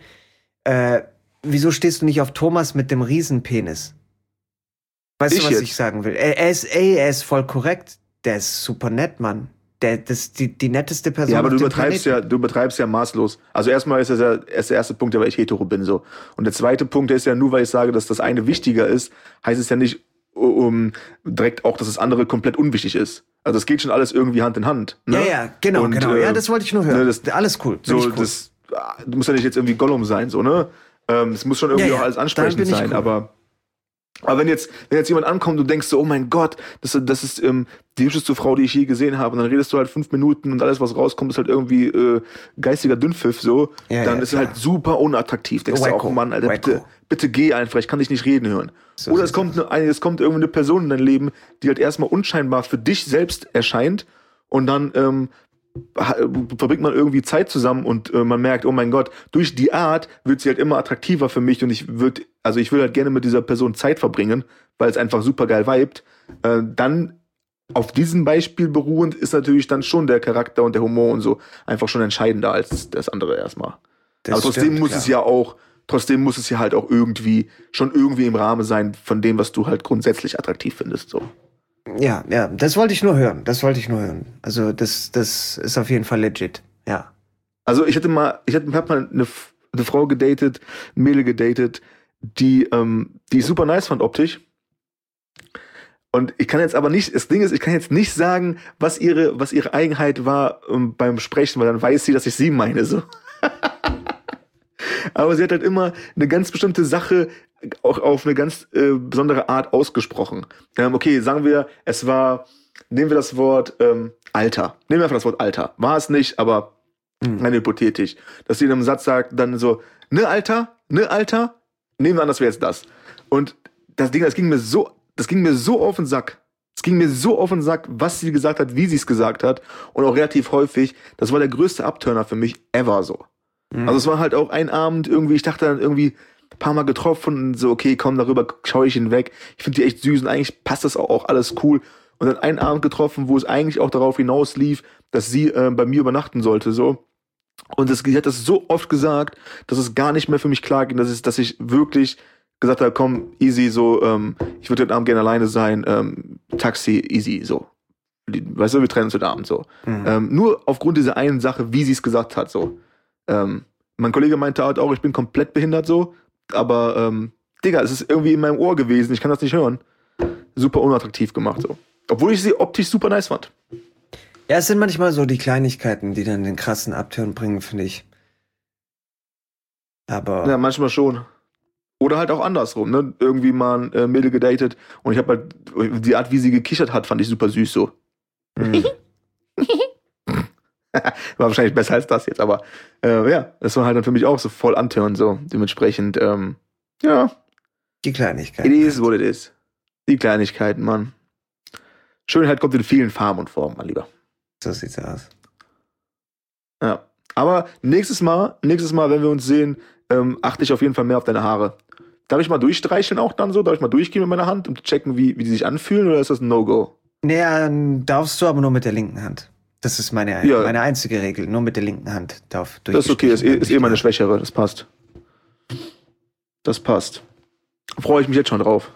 A: wieso stehst du nicht auf Thomas mit dem Riesenpenis? Weißt du,
B: Ich
A: was
B: jetzt?
A: ich sagen will? Er ist voll korrekt. Der ist super nett, Mann. Das ist die netteste Person
B: Ja, aber
A: auf
B: du
A: dem
B: übertreibst ja maßlos. Also erstmal ist das ja erst der erste Punkt, weil ich hetero bin so. Und der zweite Punkt ist ja nur, weil ich sage, dass das eine wichtiger ist, heißt es ja nicht direkt auch, dass das andere komplett unwichtig ist. Also es geht schon alles irgendwie Hand in Hand. Ne?
A: Ja, genau.
B: Und,
A: Ja, das wollte ich nur hören.
B: ne,
A: Alles cool.
B: So,
A: Cool.
B: du musst ja nicht jetzt irgendwie Gollum sein, so, ne? Es muss schon irgendwie auch alles ansprechend
A: dann bin ich
B: sein,
A: cool.
B: aber Aber wenn jetzt jemand ankommt und denkst so, oh mein Gott, das ist die hübscheste Frau, die ich je gesehen habe, und dann redest du halt 5 Minuten und alles, was rauskommt, ist halt irgendwie geistiger Dünnpfiff, so,
A: Ja,
B: dann
A: ja,
B: ist es halt super unattraktiv. Denkst du
A: Wacko,
B: auch, Mann, Alter,
A: wacko.
B: bitte geh einfach, ich kann dich nicht reden hören.
A: So
B: Oder es
A: sieht's
B: kommt irgendwie eine Person in dein Leben, die halt erstmal unscheinbar für dich selbst erscheint, und dann verbringt man irgendwie Zeit zusammen und man merkt, oh mein Gott, durch die Art wird sie halt immer attraktiver für mich, und ich will halt gerne mit dieser Person Zeit verbringen, weil es einfach super geil vibet. Dann auf diesem Beispiel beruhend ist natürlich dann schon der Charakter und der Humor und so einfach schon entscheidender als das andere erstmal.
A: Das
B: Aber trotzdem
A: stimmt,
B: muss
A: klar.
B: es ja halt auch irgendwie im Rahmen sein von dem, was du halt grundsätzlich attraktiv findest, so.
A: Ja, das wollte ich nur hören. Also das ist auf jeden Fall legit. Ja.
B: Also ich hab mal eine Frau gedatet, ein Mädel gedatet, die ich super nice fand optisch. Und ich kann jetzt aber nicht, das Ding ist, ich kann jetzt nicht sagen, was ihre Eigenheit war beim Sprechen, weil dann weiß sie, dass ich sie meine, so. Aber sie hat halt immer eine ganz bestimmte Sache auch auf eine ganz besondere Art ausgesprochen. Okay, sagen wir, nehmen wir das Wort Alter. Nehmen wir einfach das Wort Alter. War es nicht, aber rein hypothetisch. Dass sie in einem Satz sagt, dann so, ne Alter, nehmen wir an, das wäre jetzt das. Und das ging mir so auf den Sack. Es ging mir so auf den Sack, was sie gesagt hat, wie sie es gesagt hat. Und auch relativ häufig. Das war der größte Abturner für mich ever so. Also es war halt auch ein Abend irgendwie, ich dachte dann irgendwie ein paar Mal getroffen und so, okay, komm, darüber schaue ich hinweg. Ich finde die echt süß und eigentlich passt das auch alles cool. Und dann einen Abend getroffen, wo es eigentlich auch darauf hinaus lief, dass sie bei mir übernachten sollte, so. Und sie hat das so oft gesagt, dass es gar nicht mehr für mich klar ging, dass ich wirklich gesagt habe, komm, easy, so, ich würde heute Abend gerne alleine sein, Taxi, easy, so. Weißt du, wir trennen uns heute Abend, so. Nur aufgrund dieser einen Sache, wie sie es gesagt hat, so. Mein Kollege meinte halt auch, ich bin komplett behindert, so, aber, Digga, es ist irgendwie in meinem Ohr gewesen, ich kann das nicht hören. Super unattraktiv gemacht, so. Obwohl ich sie optisch super nice fand.
A: Ja, es sind manchmal so die Kleinigkeiten, die dann den krassen Upturn bringen, finde ich. Aber
B: Ja, manchmal schon. Oder halt auch andersrum, ne? Irgendwie mal ein Mädel gedatet und ich habe halt, die Art, wie sie gekichert hat, fand ich super süß, so. War wahrscheinlich besser als das jetzt, aber ja, das war halt dann für mich auch so voll antören, so. Dementsprechend, ja,
A: die
B: it
A: Kleinigkeiten.
B: is what it is. Die Kleinigkeiten, Mann. Schönheit kommt in vielen Farben und Formen, mein Lieber.
A: So sieht's aus.
B: Ja. Aber nächstes Mal, wenn wir uns sehen, achte ich auf jeden Fall mehr auf deine Haare. Darf ich mal durchstreicheln auch dann so? Darf ich mal durchgehen mit meiner Hand, um zu checken, wie die sich anfühlen, oder ist das ein No-Go?
A: Naja, darfst du aber nur mit der linken Hand. Das ist meine einzige Regel. Nur mit der linken Hand darf
B: Das ist okay, ist meine schwächere, das passt. Das passt. Freue ich mich jetzt schon drauf.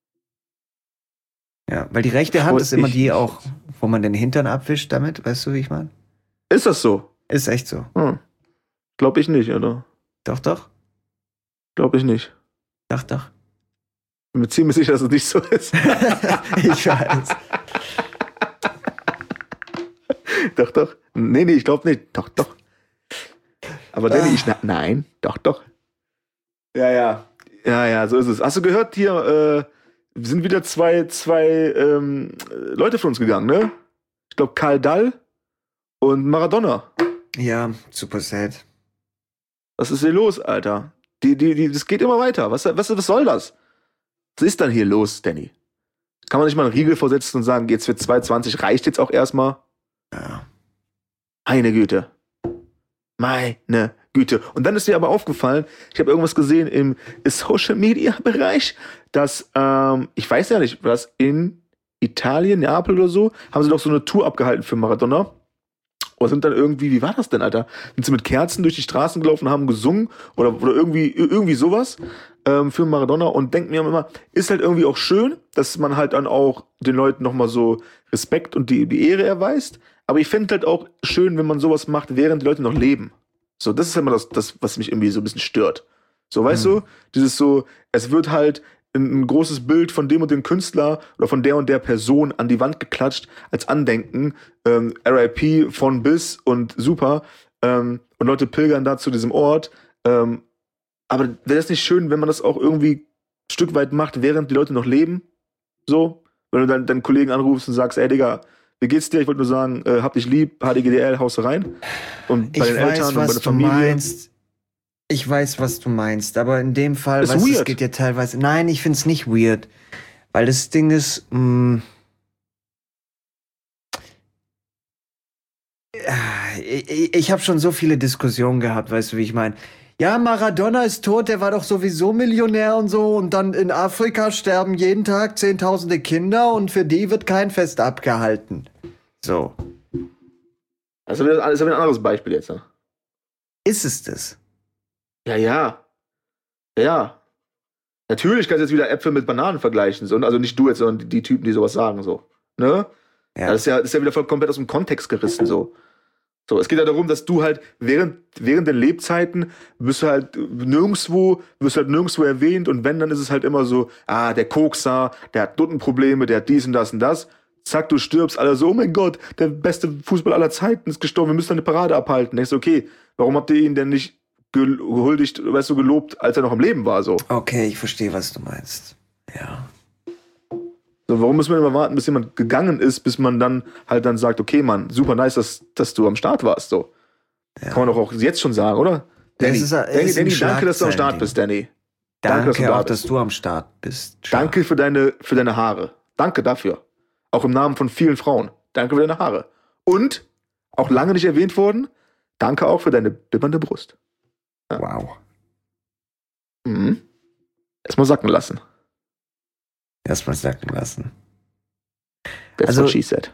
A: Ja, weil die rechte Hand ist immer die auch, wo man den Hintern abwischt damit, weißt du, wie ich meine?
B: Ist das so?
A: Ist echt so.
B: Glaub ich nicht, oder?
A: Doch.
B: Glaub ich nicht.
A: Doch.
B: Bin mir ziemlich sicher, dass es nicht so ist.
A: Ich weiß.
B: Doch. Nee, ich glaube nicht. Doch. Aber Danny, nein, doch. Ja, so ist es. Hast du gehört, hier sind wieder zwei Leute von uns gegangen, ne? Ich glaube, Karl Dall und Maradona.
A: Ja, super sad.
B: Was ist hier los, Alter? Das geht immer weiter. Was soll das? Was ist dann hier los, Danny? Kann man nicht mal einen Riegel vorsetzen und sagen, jetzt für 2,20 reicht jetzt auch erstmal?
A: Ja.
B: Meine Güte. Und dann ist mir aber aufgefallen, ich habe irgendwas gesehen im Social-Media-Bereich, dass, ich weiß ja nicht, was in Italien, Neapel oder so, haben sie doch so eine Tour abgehalten für Maradona. Und sind dann irgendwie, wie war das denn, Alter? Sind sie mit Kerzen durch die Straßen gelaufen und haben gesungen? Oder irgendwie sowas für Maradona? Und denken mir immer, ist halt irgendwie auch schön, dass man halt dann auch den Leuten nochmal so Respekt und die Ehre erweist. Aber ich fände halt auch schön, wenn man sowas macht, während die Leute noch leben. So, das ist immer das, was mich irgendwie so ein bisschen stört. So, weißt du? Dieses so, es wird halt ein großes Bild von dem und dem Künstler oder von der und der Person an die Wand geklatscht als Andenken. RIP von bis und super. Und Leute pilgern da zu diesem Ort. Aber wäre das nicht schön, wenn man das auch irgendwie Stück weit macht, während die Leute noch leben. So, wenn du dann deinen Kollegen anrufst und sagst, ey Digga, wie geht's dir? Ich wollte nur sagen, hab dich lieb, HDGDL, haust du rein. Und bei den Eltern und bei der Familie.
A: Ich weiß, was du meinst, aber in dem Fall,
B: ist weird.
A: Es geht ja teilweise. Nein, ich find's nicht weird. Weil das Ding ist, ich habe schon so viele Diskussionen gehabt, weißt du, wie ich meine. Ja, Maradona ist tot, der war doch sowieso Millionär und so. Und dann in Afrika sterben jeden Tag Zehntausende Kinder und für die wird kein Fest abgehalten. So.
B: Das ist wieder ein anderes Beispiel jetzt. Ne?
A: Ist es das?
B: Ja. Natürlich kannst du jetzt wieder Äpfel mit Bananen vergleichen. Also nicht du jetzt, sondern die Typen, die sowas sagen. So. Ne? Ja. Das ist ja wieder voll komplett aus dem Kontext gerissen. So, es geht ja darum, dass du halt während den Lebzeiten wirst du halt nirgendwo erwähnt und wenn, dann ist es halt immer so, der Kokser, der hat Duttenprobleme, der hat dies und das und das. Zack, du stirbst, alle so, oh mein Gott, der beste Fußballer aller Zeiten ist gestorben, wir müssen eine Parade abhalten. Denkst du, okay, warum habt ihr ihn denn nicht gehuldigt, weißt du, gelobt, als er noch am Leben war, so?
A: Okay, ich verstehe, was du meinst. Ja.
B: So, warum muss man immer warten, bis jemand gegangen ist, bis man dann halt dann sagt, okay, Mann, super nice, dass du am Start warst, so. Ja. Kann man doch auch jetzt schon sagen, oder? Danny, danke, dass du am Start bist, Danny.
A: Danke, dass du am Start bist.
B: Danke für deine Haare. Danke dafür. Auch im Namen von vielen Frauen. Danke für deine Haare. Und, auch lange nicht erwähnt worden, danke auch für deine bibbernde Brust. Ja.
A: Wow.
B: Erstmal sacken lassen.
A: Erstmal sacken lassen.
B: That's what she said.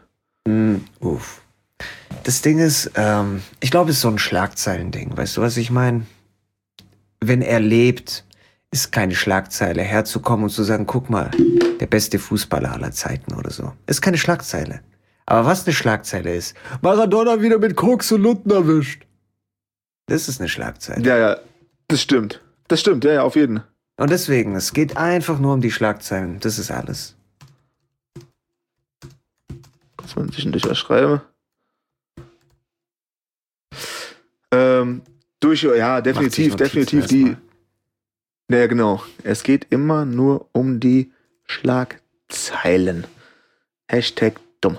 A: Das Ding ist, ich glaube, es ist so ein Schlagzeilending. Weißt du, was ich meine? Wenn er lebt, ist keine Schlagzeile. Herzukommen und zu sagen, guck mal, der beste Fußballer aller Zeiten oder so. Ist keine Schlagzeile. Aber was eine Schlagzeile ist, Maradona wieder mit Koks und Lutten erwischt. Das ist eine Schlagzeile.
B: Ja, das stimmt. Ja, auf jeden Fall.
A: Und deswegen, es geht einfach nur um die Schlagzeilen. Das ist alles.
B: Kannst du mal zwischendurch was schreiben? Definitiv die. Ja, genau. Es geht immer nur um die Schlagzeilen. Hashtag dumm.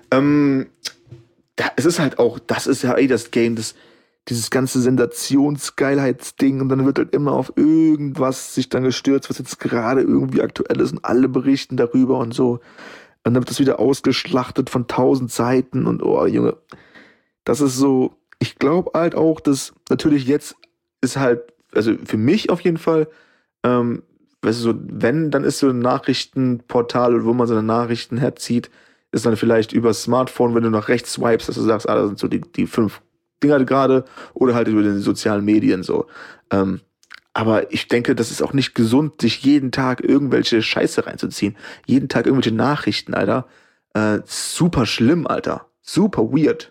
B: Es ist halt auch, das ist ja das Game, dieses ganze Sensationsgeilheitsding und dann wird halt immer auf irgendwas sich dann gestürzt, was jetzt gerade irgendwie aktuell ist und alle berichten darüber und so. Und dann wird das wieder ausgeschlachtet von 1000 Seiten und oh, Junge, das ist so, ich glaube halt auch, dass natürlich jetzt ist halt, also für mich auf jeden Fall, weißt du, so, wenn, dann ist so ein Nachrichtenportal, wo man seine Nachrichten herzieht, ist dann vielleicht über das Smartphone, wenn du nach rechts swipest, dass du sagst, da sind so die 5 Dinger gerade oder halt über den sozialen Medien so. Aber ich denke, das ist auch nicht gesund, sich jeden Tag irgendwelche Scheiße reinzuziehen. Jeden Tag irgendwelche Nachrichten, Alter. Super schlimm, Alter. Super weird.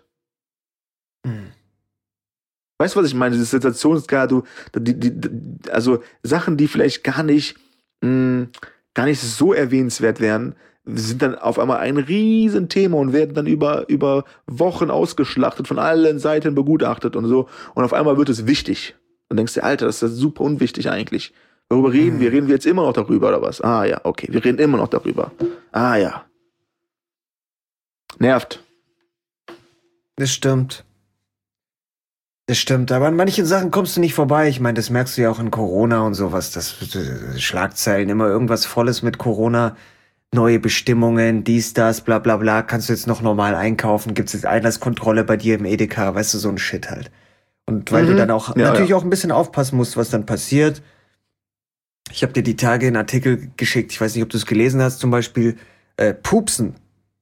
B: Weißt du, was ich meine? Diese Sensationsgeil, also Sachen, die vielleicht gar nicht so erwähnenswert wären, sind dann auf einmal ein Riesenthema und werden dann über Wochen ausgeschlachtet, von allen Seiten begutachtet und so. Und auf einmal wird es wichtig. Und denkst dir, Alter, das ist super unwichtig eigentlich. Worüber reden wir? Reden wir jetzt immer noch darüber oder was? Ah ja, okay, wir reden immer noch darüber. Ah ja. Nervt.
A: Das stimmt, aber an manchen Sachen kommst du nicht vorbei. Ich meine, das merkst du ja auch in Corona und sowas, dass Schlagzeilen immer irgendwas Volles mit Corona, neue Bestimmungen, dies, das, bla bla bla, kannst du jetzt noch normal einkaufen, gibt's jetzt Einlasskontrolle bei dir im Edeka, weißt du, so ein Shit halt. Und weil du dann auch natürlich auch ein bisschen aufpassen musst, was dann passiert. Ich habe dir die Tage einen Artikel geschickt, ich weiß nicht, ob du es gelesen hast, zum Beispiel Pupsen,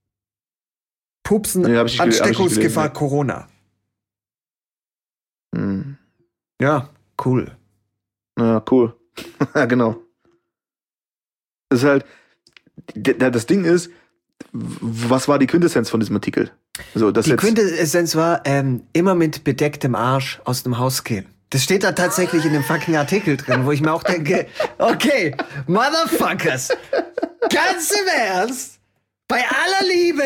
A: Ansteckungsgefahr Corona. Ja, cool.
B: Ja, cool. Ja, genau. Das ist halt, das Ding ist, was war die Quintessenz von diesem Artikel? So,
A: die Quintessenz war, immer mit bedecktem Arsch aus dem Haus gehen. Das steht da tatsächlich in dem fucking Artikel drin, wo ich mir auch denke, okay, Motherfuckers, ganz im Ernst, bei aller Liebe,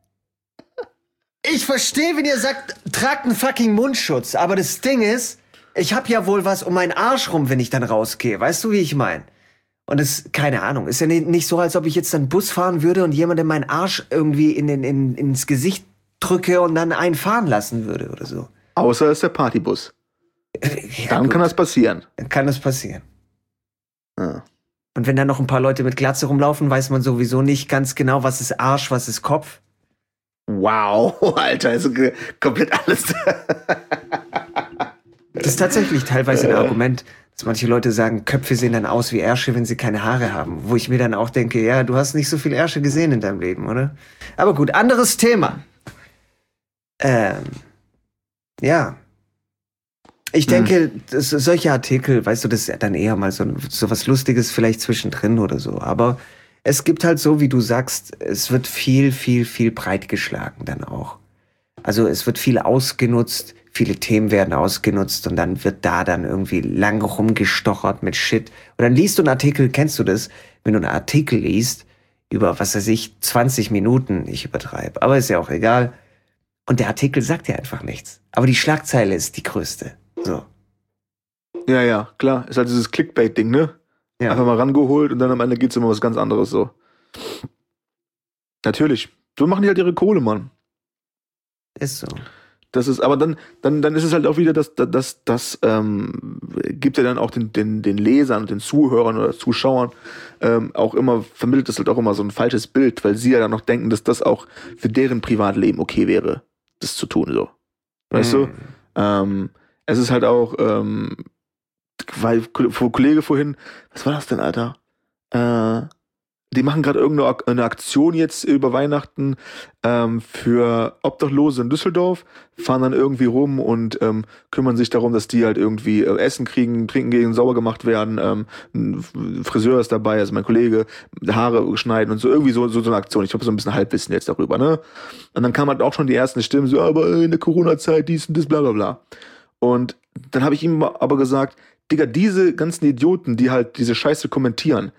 A: ich verstehe, wenn ihr sagt, tragt einen fucking Mundschutz, aber das Ding ist, ich hab ja wohl was um meinen Arsch rum, wenn ich dann rausgehe, weißt du, wie ich mein? Und es, keine Ahnung, ist ja nicht so, als ob ich jetzt dann Bus fahren würde und jemandem meinen Arsch irgendwie ins Gesicht drücke und dann einen fahren lassen würde oder so.
B: Außer es ist der Partybus.
A: Ja,
B: Dann
A: gut,
B: kann das passieren.
A: dann kann das passieren.
B: Ja.
A: Und wenn dann noch ein paar Leute mit Glatze rumlaufen, weiß man sowieso nicht ganz genau, was ist Arsch, was ist Kopf.
B: Wow, Alter, ist komplett alles.
A: Das ist tatsächlich teilweise ein Argument, dass manche Leute sagen, Köpfe sehen dann aus wie Ärsche, wenn sie keine Haare haben. Wo ich mir dann auch denke, ja, du hast nicht so viel Ärsche gesehen in deinem Leben, oder? Aber gut, anderes Thema. Ja. Ich denke, solche Artikel, weißt du, das ist ja dann eher mal so was Lustiges vielleicht zwischendrin oder so. Aber es gibt halt so, wie du sagst, es wird viel, viel, viel breit geschlagen dann auch. Also es wird viel ausgenutzt, viele Themen werden ausgenutzt und dann wird da dann irgendwie lang rumgestochert mit Shit. Und dann liest du einen Artikel, kennst du das? Wenn du einen Artikel liest über, was weiß ich, 20 Minuten, ich übertreibe, aber ist ja auch egal. Und der Artikel sagt ja einfach nichts. Aber die Schlagzeile ist die größte. So.
B: Ja, ja, klar. Ist halt dieses Clickbait-Ding, ne?
A: Ja.
B: Einfach mal rangeholt und dann am Ende geht's immer was ganz anderes so. Natürlich. So machen die halt ihre Kohle, Mann.
A: Ist so.
B: Das ist, aber dann ist es halt auch wieder, das gibt ja dann auch den Lesern und den Zuhörern oder Zuschauern auch immer, vermittelt das halt auch immer so ein falsches Bild, weil sie ja dann noch denken, dass das auch für deren Privatleben okay wäre, das zu tun, so. Weißt du? Es ist halt auch, weil Kollege vorhin, was war das denn, Alter? Die machen gerade irgendeine Aktion jetzt über Weihnachten für Obdachlose in Düsseldorf, fahren dann irgendwie rum und kümmern sich darum, dass die halt irgendwie Essen kriegen, trinken gehen, sauber gemacht werden. Ein Friseur ist dabei, also mein Kollege, Haare schneiden und so, irgendwie so eine Aktion. Ich habe so ein bisschen Halbwissen jetzt darüber, ne? Und dann kamen halt auch schon die ersten Stimmen, so, aber in der Corona-Zeit dies und das, bla bla bla. Und dann habe ich ihm aber gesagt, Digga, diese ganzen Idioten, die halt diese Scheiße kommentieren,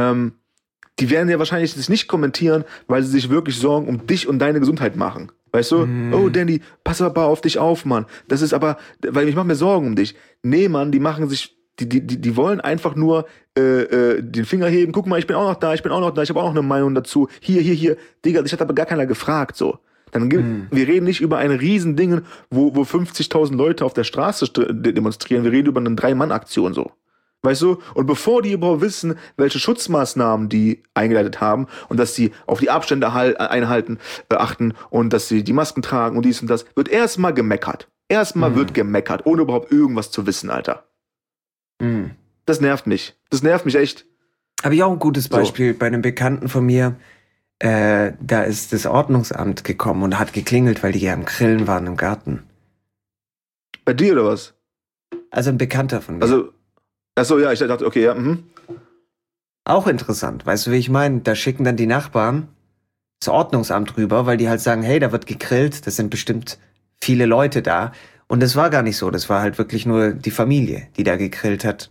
B: die werden ja wahrscheinlich das nicht kommentieren, weil sie sich wirklich Sorgen um dich und deine Gesundheit machen. Weißt du? Oh, Danny, pass aber auf dich auf, Mann. Das ist aber, weil ich mache mir Sorgen um dich. Nee, Mann, die machen sich, die wollen einfach nur den Finger heben. Guck mal, ich bin auch noch da, ich habe auch noch eine Meinung dazu. Hier. Digga, ich hatte aber gar keiner gefragt, so. Wir reden nicht über ein Riesending, wo 50.000 Leute auf der Straße demonstrieren. Wir reden über eine 3-Mann-Aktion, so. Weißt du? Und bevor die überhaupt wissen, welche Schutzmaßnahmen die eingeleitet haben und dass sie auf die Abstände achten und dass sie die Masken tragen und dies und das, wird erstmal gemeckert. Wird gemeckert, ohne überhaupt irgendwas zu wissen, Alter. Das nervt mich. Das nervt mich echt.
A: Habe ich auch ein gutes Beispiel bei einem Bekannten von mir. Da ist das Ordnungsamt gekommen und hat geklingelt, weil die ja am Grillen waren im Garten.
B: Bei dir oder was?
A: Also ein Bekannter von mir.
B: Also, achso, ja, ich dachte, okay, ja,
A: Auch interessant, weißt du, wie ich meine? Da schicken dann die Nachbarn das Ordnungsamt rüber, weil die halt sagen, hey, da wird gegrillt, das sind bestimmt viele Leute da. Und das war gar nicht so, das war halt wirklich nur die Familie, die da gegrillt hat.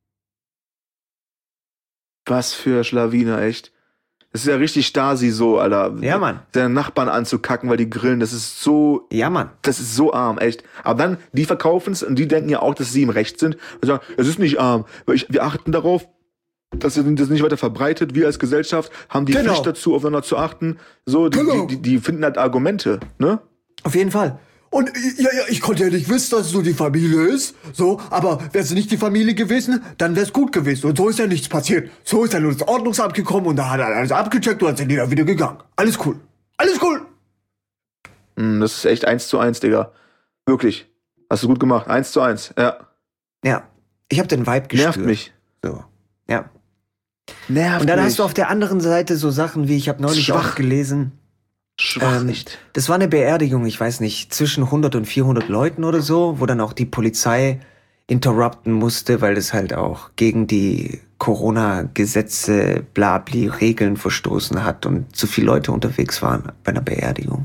B: Was für Schlawiner, echt. Das ist ja richtig Stasi so, Alter.
A: Ja, Mann.
B: Seine Nachbarn anzukacken, weil die grillen, das ist so...
A: Ja, Mann.
B: Das ist so arm, echt. Aber dann, die verkaufen es und die denken ja auch, dass sie im Recht sind. Und sagen, es ist nicht arm, weil wir achten darauf, dass das nicht weiter verbreitet. Wir als Gesellschaft haben die Pflicht dazu, aufeinander zu achten. So, die finden halt Argumente, ne?
A: Auf jeden Fall.
C: Und ja, ich konnte ja nicht wissen, dass es so die Familie ist. So, aber wäre es nicht die Familie gewesen, dann wäre es gut gewesen. Und so ist ja nichts passiert. So ist ja nur das Ordnungsamt gekommen und da hat er alles abgecheckt und dann sind die da wieder gegangen. Alles cool. Alles cool.
B: Das ist echt 1:1, Digga. Wirklich. Hast du gut gemacht. 1:1, ja.
A: Ja. Ich habe den Vibe gespürt.
B: Nervt mich.
A: So. Ja.
B: Nervt
A: Und dann
B: mich.
A: hast du auf der anderen Seite so Sachen wie, ich habe neulich
B: Schwach.
A: auch gelesen.
B: Schwach nicht.
A: Das war eine Beerdigung, ich weiß nicht, zwischen 100 und 400 Leuten oder so, wo dann auch die Polizei interrupten musste, weil das halt auch gegen die Corona-Gesetze, blabli, Regeln verstoßen hat und zu viele Leute unterwegs waren bei einer Beerdigung.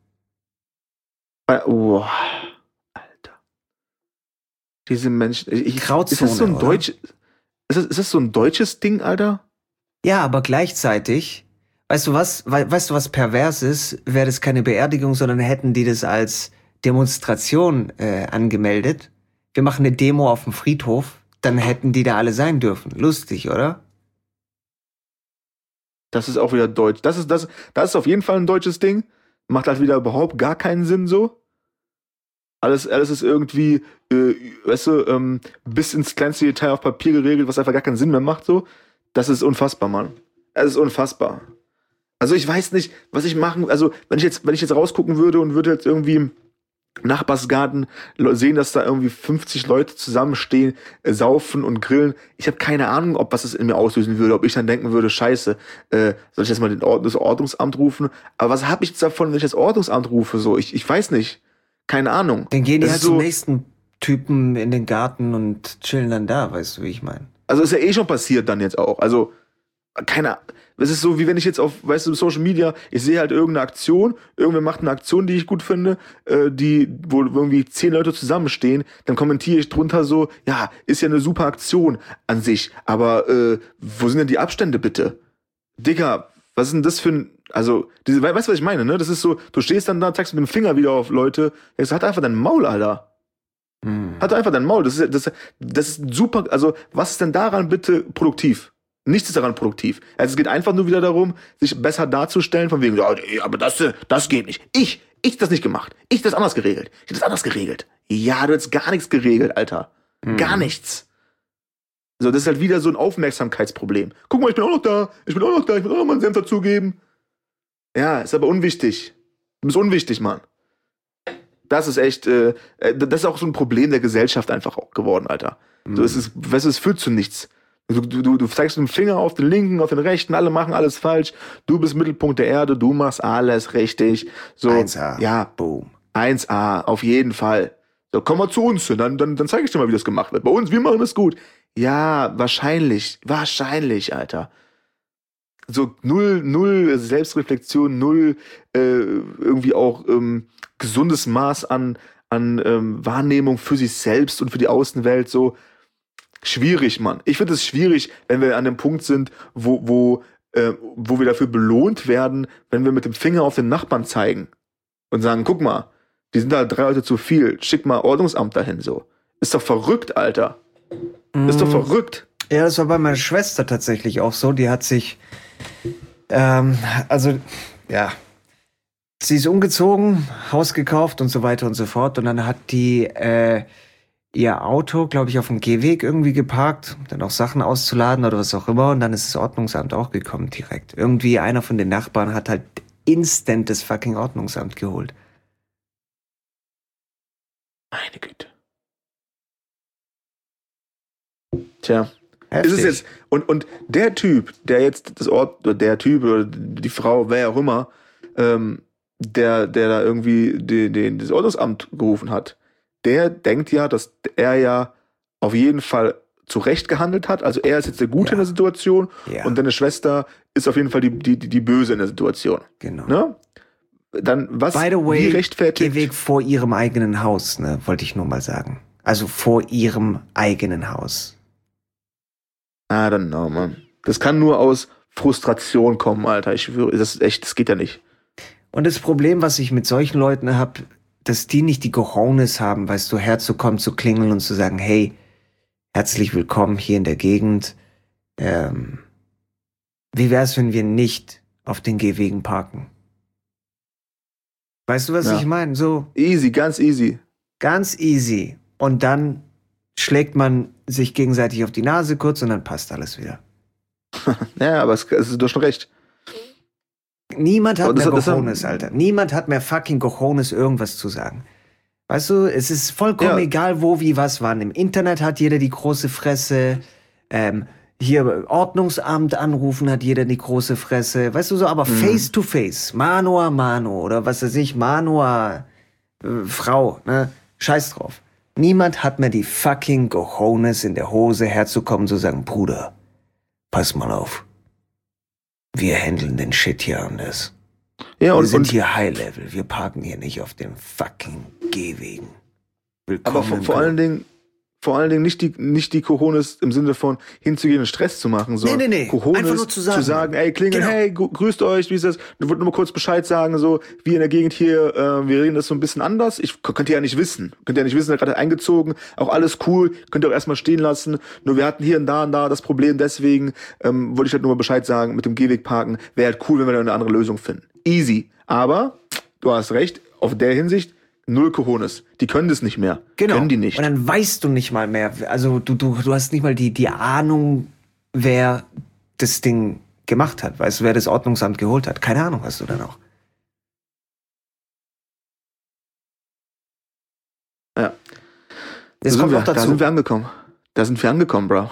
B: Oh, Alter. Diese Menschen.
A: Grauzone,
B: ist das so ein
A: oder?
B: ist das so ein deutsches Ding, Alter?
A: Ja, aber gleichzeitig, weißt du was pervers ist, wäre das keine Beerdigung, sondern hätten die das als Demonstration angemeldet. Wir machen eine Demo auf dem Friedhof, dann hätten die da alle sein dürfen. Lustig, oder?
B: Das ist auch wieder deutsch. Das ist auf jeden Fall ein deutsches Ding. Macht halt wieder überhaupt gar keinen Sinn so. Alles ist irgendwie, weißt du, bis ins kleinste Detail auf Papier geregelt, was einfach gar keinen Sinn mehr macht so. Das ist unfassbar, Mann. Es ist unfassbar. Also ich weiß nicht, was ich machen, also wenn ich jetzt rausgucken würde und würde jetzt irgendwie im Nachbarsgarten sehen, dass da irgendwie 50 Leute zusammenstehen, saufen und grillen. Ich habe keine Ahnung, was das in mir auslösen würde, ob ich dann denken würde, scheiße, soll ich jetzt mal das Ordnungsamt rufen? Aber was habe ich jetzt davon, wenn ich das Ordnungsamt rufe? So, ich weiß nicht. Keine Ahnung.
A: Dann gehen die
B: Das
A: halt
B: ist so,
A: zum nächsten Typen in den Garten und chillen dann da, weißt du, wie ich meine?
B: also ist ja eh schon passiert dann jetzt auch. Also, keine Ahnung. Es ist so, wie wenn ich jetzt auf, weißt du, Social Media, ich sehe halt irgendeine Aktion, irgendwer macht eine Aktion, die ich gut finde, wo irgendwie 10 Leute zusammenstehen, dann kommentiere ich drunter so, ja, ist ja eine super Aktion an sich, aber wo sind denn die Abstände bitte? Digga, was ist denn das für ein, also, weißt du, was ich meine, ne? Das ist so, du stehst dann da, zeigst mit dem Finger wieder auf Leute, jetzt hat einfach dein Maul, Alter. Hat einfach dein Maul, das ist super, also, was ist denn daran bitte produktiv? Nichts ist daran produktiv. Also es geht einfach nur wieder darum, sich besser darzustellen, von wegen, ja, aber das geht nicht. Ich das nicht gemacht. Ich das anders geregelt. Ich das anders geregelt. Ja, du hast gar nichts geregelt, Alter. Gar nichts. So, das ist halt wieder so ein Aufmerksamkeitsproblem. Guck mal, ich bin auch noch da. Ich will auch noch mal einen Senf dazugeben. Ja, ist aber unwichtig. Du bist unwichtig, Mann. Das ist echt, das ist auch so ein Problem der Gesellschaft einfach auch geworden, Alter. So, es führt zu nichts. Du zeigst mit dem Finger auf den linken, auf den rechten, alle machen alles falsch. Du bist Mittelpunkt der Erde, du machst alles richtig. So,
A: 1A.
B: Ja,
A: Boom.
B: 1A, auf jeden Fall. So, komm mal zu uns, dann zeige ich dir mal, wie das gemacht wird. Bei uns, wir machen das gut. Ja, wahrscheinlich, Alter. So null Selbstreflexion, null irgendwie auch gesundes Maß an Wahrnehmung für sich selbst und für die Außenwelt, so. Schwierig, Mann. Ich finde es schwierig, wenn wir an dem Punkt sind, wo wir dafür belohnt werden, wenn wir mit dem Finger auf den Nachbarn zeigen und sagen, guck mal, die sind da 3 Leute zu viel, schick mal Ordnungsamt dahin, so. Ist doch verrückt, Alter. Ist doch verrückt.
A: Ja, das war bei meiner Schwester tatsächlich auch so. Die hat sich, sie ist umgezogen, Haus gekauft und so weiter und so fort. Und dann hat die ihr Auto, glaube ich, auf dem Gehweg irgendwie geparkt, dann auch Sachen auszuladen oder was auch immer. Und dann ist das Ordnungsamt auch gekommen direkt. Irgendwie einer von den Nachbarn hat halt instant das fucking Ordnungsamt geholt.
B: Meine Güte. Tja.
A: Heftig.
B: Ist es jetzt, und der Typ, der jetzt der Typ oder die Frau, wer auch immer, der da irgendwie das Ordnungsamt gerufen hat, der denkt ja, dass er ja auf jeden Fall zu Recht gehandelt hat. Also er ist jetzt der Gute in der Situation und deine Schwester ist auf jeden Fall die Böse in der Situation.
A: Genau.
B: Ne? Dann, was,
A: By the way,
B: wie rechtfertigt...
A: Gehweg vor ihrem eigenen Haus, ne, wollte ich nur mal sagen. Also vor ihrem eigenen Haus.
B: I don't know, man. Das kann nur aus Frustration kommen, Alter. Ich schwöre, das geht ja nicht.
A: Und das Problem, was ich mit solchen Leuten habe, dass die nicht die Cojones haben, weißt du, herzukommen, zu klingeln und zu sagen, hey, herzlich willkommen hier in der Gegend. Wie wär's, wenn wir nicht auf den Gehwegen parken? Weißt du, was ich meine? So
B: easy, ganz easy.
A: Ganz easy. Und dann schlägt man sich gegenseitig auf die Nase kurz und dann passt alles wieder.
B: Ja, aber du hast schon recht.
A: Niemand hat mehr Cojones, Alter. Niemand hat mehr fucking Cojones, irgendwas zu sagen. Weißt du, es ist vollkommen egal, wo, wie, was, wann. Im Internet hat jeder die große Fresse. Hier Ordnungsamt anrufen hat jeder die große Fresse. Weißt du so, aber face to face. Mano a mano oder was weiß ich, Mano a Frau, ne? Scheiß drauf. Niemand hat mehr die fucking Cojones in der Hose herzukommen und zu sagen, Bruder, pass mal auf. Wir handeln den Shit hier anders. Ja, wir sind hier High Level. Wir parken hier nicht auf den fucking Gehwegen. Willkommen.
B: Aber vor allen Dingen, vor allen Dingen nicht die Cojones im Sinne von hinzugehen und Stress zu machen, sondern
A: Nee.
B: Cojones
A: Einfach nur zu sagen.
B: ey, klingeln,
A: Genau.
B: hey, grüßt euch, wie ist das? Ich wollte nur mal kurz Bescheid sagen, so, wie in der Gegend hier, wir reden das so ein bisschen anders. Könnt ihr ja nicht wissen. Gerade eingezogen, auch alles cool, könnt ihr auch erstmal stehen lassen. Nur wir hatten hier und da das Problem, deswegen wollte ich halt nur mal Bescheid sagen, mit dem Gehweg parken, wäre halt cool, wenn wir da eine andere Lösung finden. Easy. Aber, du hast recht, auf der Hinsicht, null Cojones. Die können das nicht mehr.
A: Genau.
B: Können die nicht.
A: Und dann weißt du nicht mal mehr. Also du hast nicht mal die Ahnung, wer das Ding gemacht hat. Weißt du, wer das Ordnungsamt geholt hat. Keine Ahnung hast du dann auch.
B: Ja.
A: Das kommt auch
B: Da
A: dazu.
B: sind wir angekommen. Bro.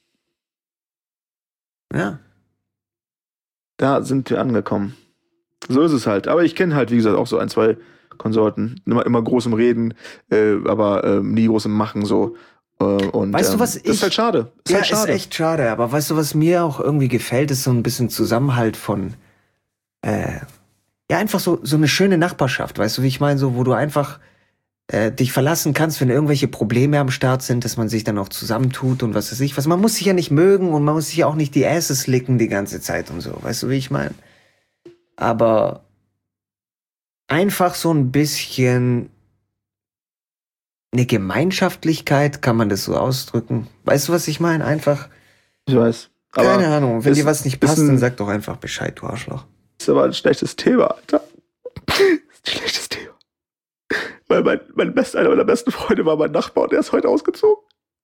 A: Ja.
B: Da sind wir angekommen. So ist es halt. Aber ich kenne halt, wie gesagt, auch so ein, zwei Konsorten. Immer groß im Reden, aber nie groß im Machen so. Und,
A: Weißt du, was
B: das ist halt schade.
A: Ist echt schade. Aber weißt du, was mir auch irgendwie gefällt, ist so ein bisschen Zusammenhalt von, ja, einfach so eine schöne Nachbarschaft. Weißt du, wie ich meine? So, wo du einfach dich verlassen kannst, wenn irgendwelche Probleme am Start sind, dass man sich dann auch zusammentut und was weiß ich was. Man muss sich ja nicht mögen und man muss sich ja auch nicht die Asses licken die ganze Zeit und so. Weißt du, wie ich meine? Aber einfach so ein bisschen eine Gemeinschaftlichkeit, kann man das so ausdrücken? Weißt du, was ich meine? Einfach,
B: Ich weiß. Aber
A: keine Ahnung, wenn dir was nicht passt,
B: ist
A: dann sag doch einfach Bescheid, du Arschloch.
B: ist aber ein schlechtes Thema, Alter. Das ist ein schlechtes Thema. Weil einer meiner besten Freunde war mein Nachbar und der ist heute ausgezogen.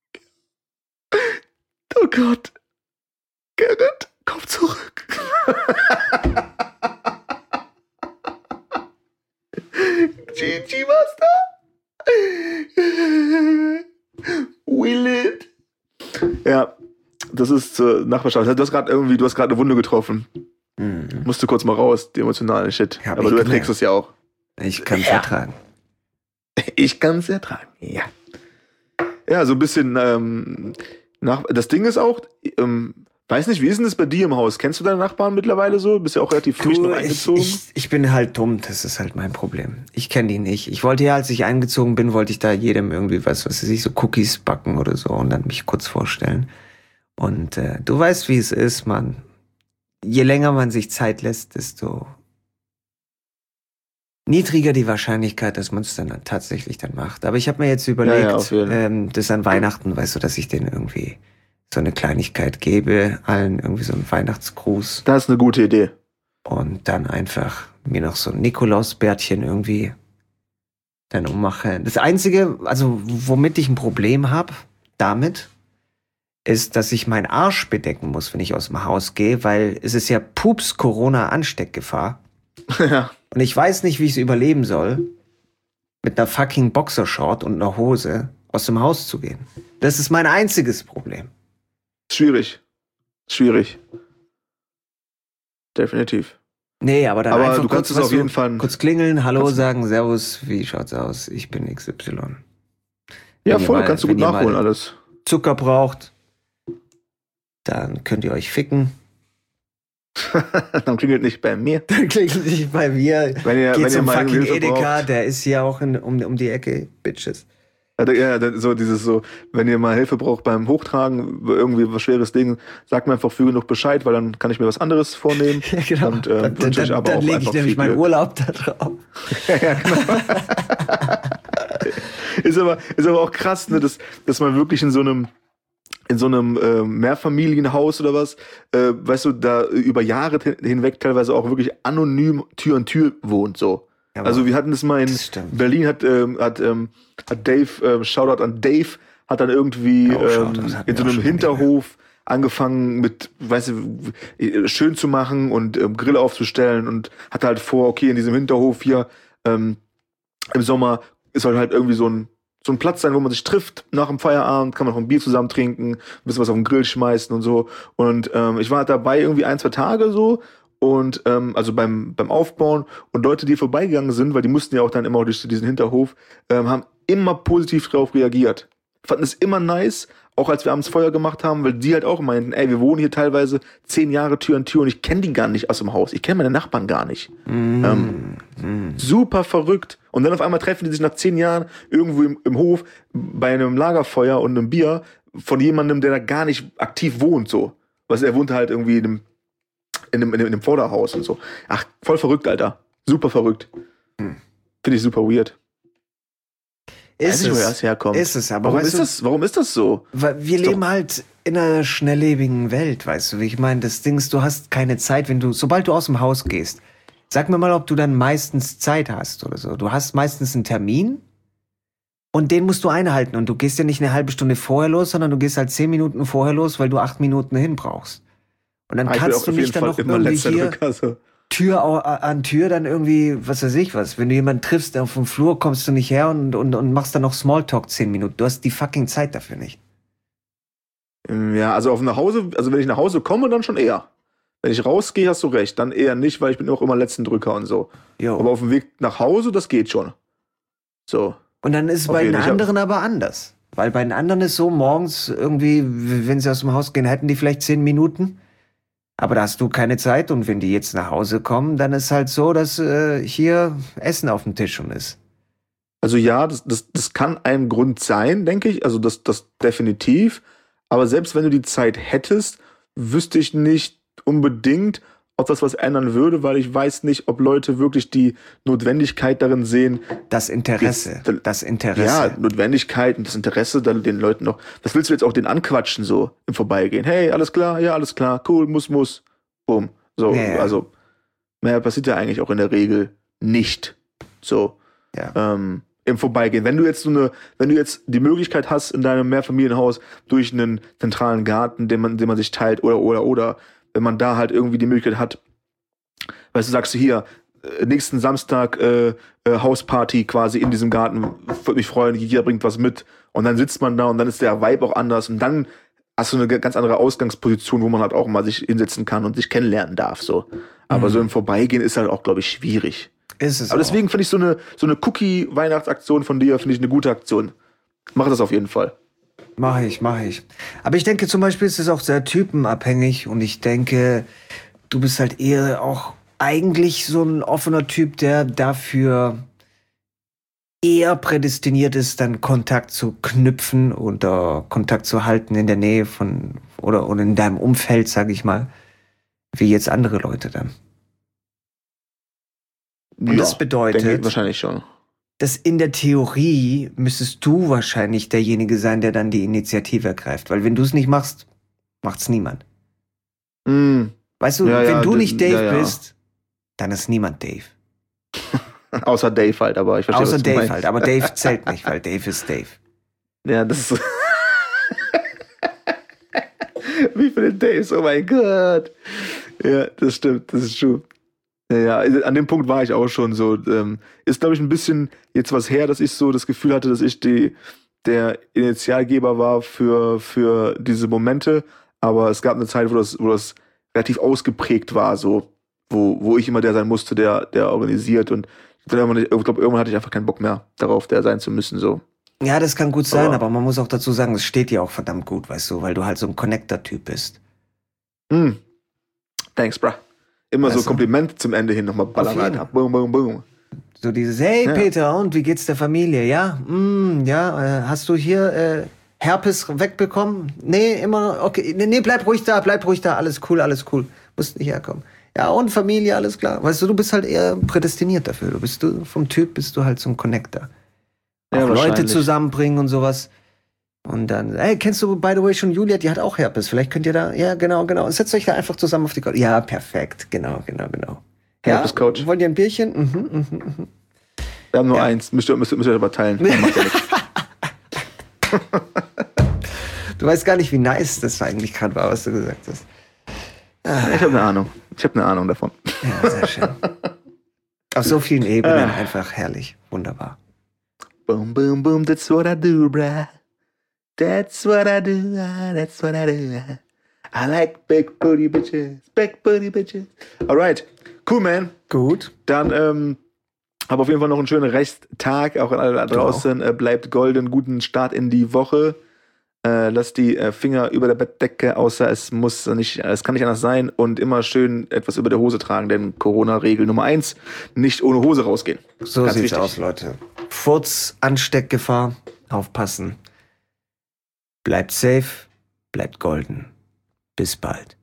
B: Oh Gott. Gerrit, komm zurück. Gigi, was da? Will it? Ja, das ist zur Nachbarschaft. Du hast gerade eine Wunde getroffen. Musst du kurz mal raus, die emotionale Shit.
A: Hab
B: Aber
A: ich
B: du erträgst
A: gemerkt.
B: es ja auch.
A: Ich kann's
B: Ja.
A: ertragen.
B: Ich kann es ertragen, ja. Ja, so ein bisschen das Ding ist auch, weiß nicht, wie ist denn das bei dir im Haus? Kennst du deine Nachbarn mittlerweile so? Bist ja auch relativ frisch noch eingezogen.
A: Ich bin halt dumm, das ist halt mein Problem. Ich kenne die nicht. Ich wollte ja, als ich eingezogen bin, wollte ich da jedem irgendwie was weiß ich, so Cookies backen oder so und dann mich kurz vorstellen. Und du weißt, wie es ist, man. Je länger man sich Zeit lässt, desto niedriger die Wahrscheinlichkeit, dass man es dann tatsächlich dann macht. Aber ich habe mir jetzt überlegt,
B: auf jeden
A: das an Weihnachten, weißt du, dass ich denen irgendwie so eine Kleinigkeit gebe, allen irgendwie so einen Weihnachtsgruß
B: Das ist eine gute Idee.
A: und dann einfach mir noch so ein Nikolausbärtchen irgendwie dann ummache. Das Einzige, also womit ich ein Problem habe damit, ist, dass ich meinen Arsch bedecken muss, wenn ich aus dem Haus gehe, weil es ist ja Pups-Corona-Ansteckgefahr.
B: Ja.
A: Und ich weiß nicht, wie ich es überleben soll, mit einer fucking Boxershort und einer Hose aus dem Haus zu gehen. Das ist mein einziges Problem.
B: Schwierig. Definitiv.
A: Nee, aber dann
B: Aber
A: einfach
B: du kannst es
A: weißt
B: auf jeden Fall-
A: kurz klingeln, Hallo
B: kannst-
A: sagen, Servus, wie schaut's aus? Ich bin XY.
B: Ja,
A: Wenn ihr
B: voll,
A: mal-
B: kannst du
A: wenn
B: gut
A: ihr
B: nachholen
A: mal
B: alles.
A: Zucker braucht, dann könnt ihr euch ficken.
B: Dann klingelt nicht bei mir.
A: Dann klingelt nicht bei mir.
B: Wenn ihr
A: Geht zum
B: mal
A: fucking
B: Hilfe
A: Edeka,
B: braucht.
A: der ist hier auch um die Ecke, Bitches.
B: Ja, so dieses so, wenn ihr mal Hilfe braucht beim Hochtragen, irgendwie was schweres Ding, sagt mir einfach früh genug Bescheid, weil dann kann ich mir was anderes vornehmen.
A: Ja, genau.
B: Und
A: dann
B: wünsche euch aber auch
A: lege ich
B: einfach
A: nämlich
B: viel
A: meinen
B: Glück.
A: Urlaub da drauf.
B: Ja, genau. ist aber auch krass, ne, dass man wirklich in so einem Mehrfamilienhaus oder was, weißt du, da über Jahre hinweg teilweise auch wirklich anonym Tür an Tür wohnt, so.
A: Ja,
B: Also wir hatten das mal in
A: das stimmt.
B: Berlin, hat Dave, Shoutout an Dave, hat dann irgendwie
A: Ja, Shoutout, hatten
B: in so
A: wir auch
B: einem
A: schon
B: Hinterhof angefangen mit, weißt du, schön zu machen und Grill aufzustellen und hatte halt vor, okay, in diesem Hinterhof hier im Sommer soll halt irgendwie so ein Platz sein, wo man sich trifft nach dem Feierabend, kann man noch ein Bier zusammen trinken, ein bisschen was auf den Grill schmeißen und so. Und ich war halt dabei irgendwie 1-2 Tage so und also beim Aufbauen und Leute, die vorbeigegangen sind, weil die mussten ja auch dann immer durch diesen Hinterhof, haben immer positiv drauf reagiert. Fanden es immer nice, auch als wir abends Feuer gemacht haben, weil die halt auch meinten, ey, wir wohnen hier teilweise 10 Jahre Tür an Tür und ich kenne die gar nicht aus dem Haus. Ich kenne meine Nachbarn gar nicht. Super verrückt. Und dann auf einmal treffen die sich nach 10 Jahren irgendwo im Hof bei einem Lagerfeuer und einem Bier von jemandem, der da gar nicht aktiv wohnt, so. Was er wohnt halt irgendwie in einem Vorderhaus und so. Ach, voll verrückt, Alter. Super verrückt. Finde ich super weird. Weiß nicht, woher das herkommt.
A: Ist es, aber
B: warum ist das so?
A: Weil wir leben halt in einer schnelllebigen Welt, weißt du, wie ich meine? Das Ding ist, du hast keine Zeit, sobald du aus dem Haus gehst. Sag mir mal, ob du dann meistens Zeit hast oder so. Du hast meistens einen Termin und den musst du einhalten. Und du gehst ja nicht eine halbe Stunde vorher los, sondern du gehst halt 10 Minuten vorher los, weil du 8 Minuten hin brauchst. Und dann kannst du nicht dann noch irgendwie hier Tür an Tür dann irgendwie, was weiß ich was. Wenn du jemanden triffst auf dem Flur, kommst du nicht her und machst dann noch Smalltalk 10 Minuten. Du hast die fucking Zeit dafür nicht.
B: Ja, also wenn ich nach Hause komme, dann schon eher. Wenn ich rausgehe, hast du recht. Dann eher nicht, weil ich bin auch immer letzten Drücker und so.
A: Jo.
B: Aber auf dem Weg nach Hause, das geht schon. So.
A: Und dann ist es bei den anderen aber anders. Weil bei den anderen ist so, morgens irgendwie, wenn sie aus dem Haus gehen, hätten die vielleicht 10 Minuten. Aber da hast du keine Zeit. Und wenn die jetzt nach Hause kommen, dann ist halt so, dass hier Essen auf dem Tisch schon ist.
B: Also ja, das kann ein Grund sein, denke ich. Also das definitiv. Aber selbst wenn du die Zeit hättest, wüsste ich nicht unbedingt, ob das was ändern würde, weil ich weiß nicht, ob Leute wirklich die Notwendigkeit darin sehen.
A: Das Interesse.
B: Ja, Notwendigkeit und das Interesse, dann den Leuten noch. Was willst du jetzt auch den anquatschen, so im Vorbeigehen? Hey, alles klar, ja, alles klar, cool, muss. Boom. So,
A: ja.
B: Also, mehr passiert ja eigentlich auch in der Regel nicht. So.
A: Ja.
B: Im Vorbeigehen. Wenn du jetzt die Möglichkeit hast, in deinem Mehrfamilienhaus durch einen zentralen Garten, den man sich teilt, oder wenn man da halt irgendwie die Möglichkeit hat, weißt du, sagst du hier, nächsten Samstag Hausparty quasi in diesem Garten, würde mich freuen, jeder bringt was mit und dann sitzt man da und dann ist der Vibe auch anders und dann hast du eine ganz andere Ausgangsposition, wo man halt auch mal sich hinsetzen kann und sich kennenlernen darf, so. Aber so im Vorbeigehen ist halt auch, glaube ich, schwierig.
A: Ist es.
B: Aber deswegen finde ich so eine Cookie-Weihnachtsaktion von dir, finde ich eine gute Aktion. Mach das auf jeden Fall.
A: Mach ich. Aber ich denke zum Beispiel, ist es auch sehr typenabhängig und ich denke, du bist halt eher auch eigentlich so ein offener Typ, der dafür eher prädestiniert ist, dann Kontakt zu knüpfen oder Kontakt zu halten in der Nähe von oder in deinem Umfeld, sag ich mal, wie jetzt andere Leute dann. Und das bedeutet,
B: wahrscheinlich schon,
A: dass in der Theorie müsstest du wahrscheinlich derjenige sein, der dann die Initiative ergreift. Weil wenn du es nicht machst, macht's niemand. Weißt du, wenn du nicht Dave bist, dann ist niemand Dave.
B: Außer Dave halt, aber ich verstehe,
A: Außer Dave halt, aber Dave zählt nicht, weil Dave ist Dave.
B: Ja, das ist... Wie viele Daves, oh mein Gott. Ja, das stimmt, das ist true. Ja, an dem Punkt war ich auch schon so. Ist, glaube ich, ein bisschen jetzt was her, dass ich so das Gefühl hatte, dass ich der Initialgeber war für diese Momente. Aber es gab eine Zeit, wo das relativ ausgeprägt war, so, wo ich immer der sein musste, der organisiert. Und ich glaube, irgendwann hatte ich einfach keinen Bock mehr darauf, der sein zu müssen, so.
A: Ja, das kann gut sein, aber man muss auch dazu sagen, es steht dir auch verdammt gut, weißt du, weil du halt so ein Connector-Typ bist.
B: Thanks, bruh. Immer so Komplimente zum Ende hin nochmal ballern, Alter. Boom, boom, boom.
A: So dieses, hey Peter, und wie geht's der Familie? Ja, hast du hier Herpes wegbekommen? Nee, immer, okay, nee, bleib ruhig da, alles cool. Musst nicht herkommen. Ja, und Familie, alles klar. Weißt du, du bist halt eher prädestiniert dafür. Vom Typ bist du halt so ein Connector. Auch Leute zusammenbringen und sowas. Und dann, hey, kennst du, by the way, schon Julia? Die hat auch Herpes. Vielleicht könnt ihr da, ja, genau. Setzt euch da einfach zusammen auf die Couch. Ja, perfekt. Genau.
B: Herpes-Coach.
A: Wollt ihr ein Bierchen?
B: Wir haben nur eins. Müsst ihr aber teilen. Macht ja nichts.
A: Du weißt gar nicht, wie nice das eigentlich gerade war, was du gesagt hast.
B: Ich habe eine Ahnung. Davon.
A: Ja, sehr schön. Auf so vielen Ebenen einfach herrlich. Wunderbar.
B: Boom, boom, boom, that's what I do, bruh. That's what I do. I like big booty bitches. Alright, cool, man.
A: Gut.
B: Dann hab auf jeden Fall noch einen schönen Resttag, auch an alle da draußen. Bleibt golden, guten Start in die Woche. Lasst die Finger über der Bettdecke, außer es kann nicht anders sein. Und immer schön etwas über der Hose tragen, denn Corona-Regel Nummer 1, nicht ohne Hose rausgehen.
A: So
B: Ganz
A: sieht's
B: wichtig.
A: aus, Leute. Furz, Ansteckgefahr, aufpassen. Bleibt safe, bleibt golden. Bis bald.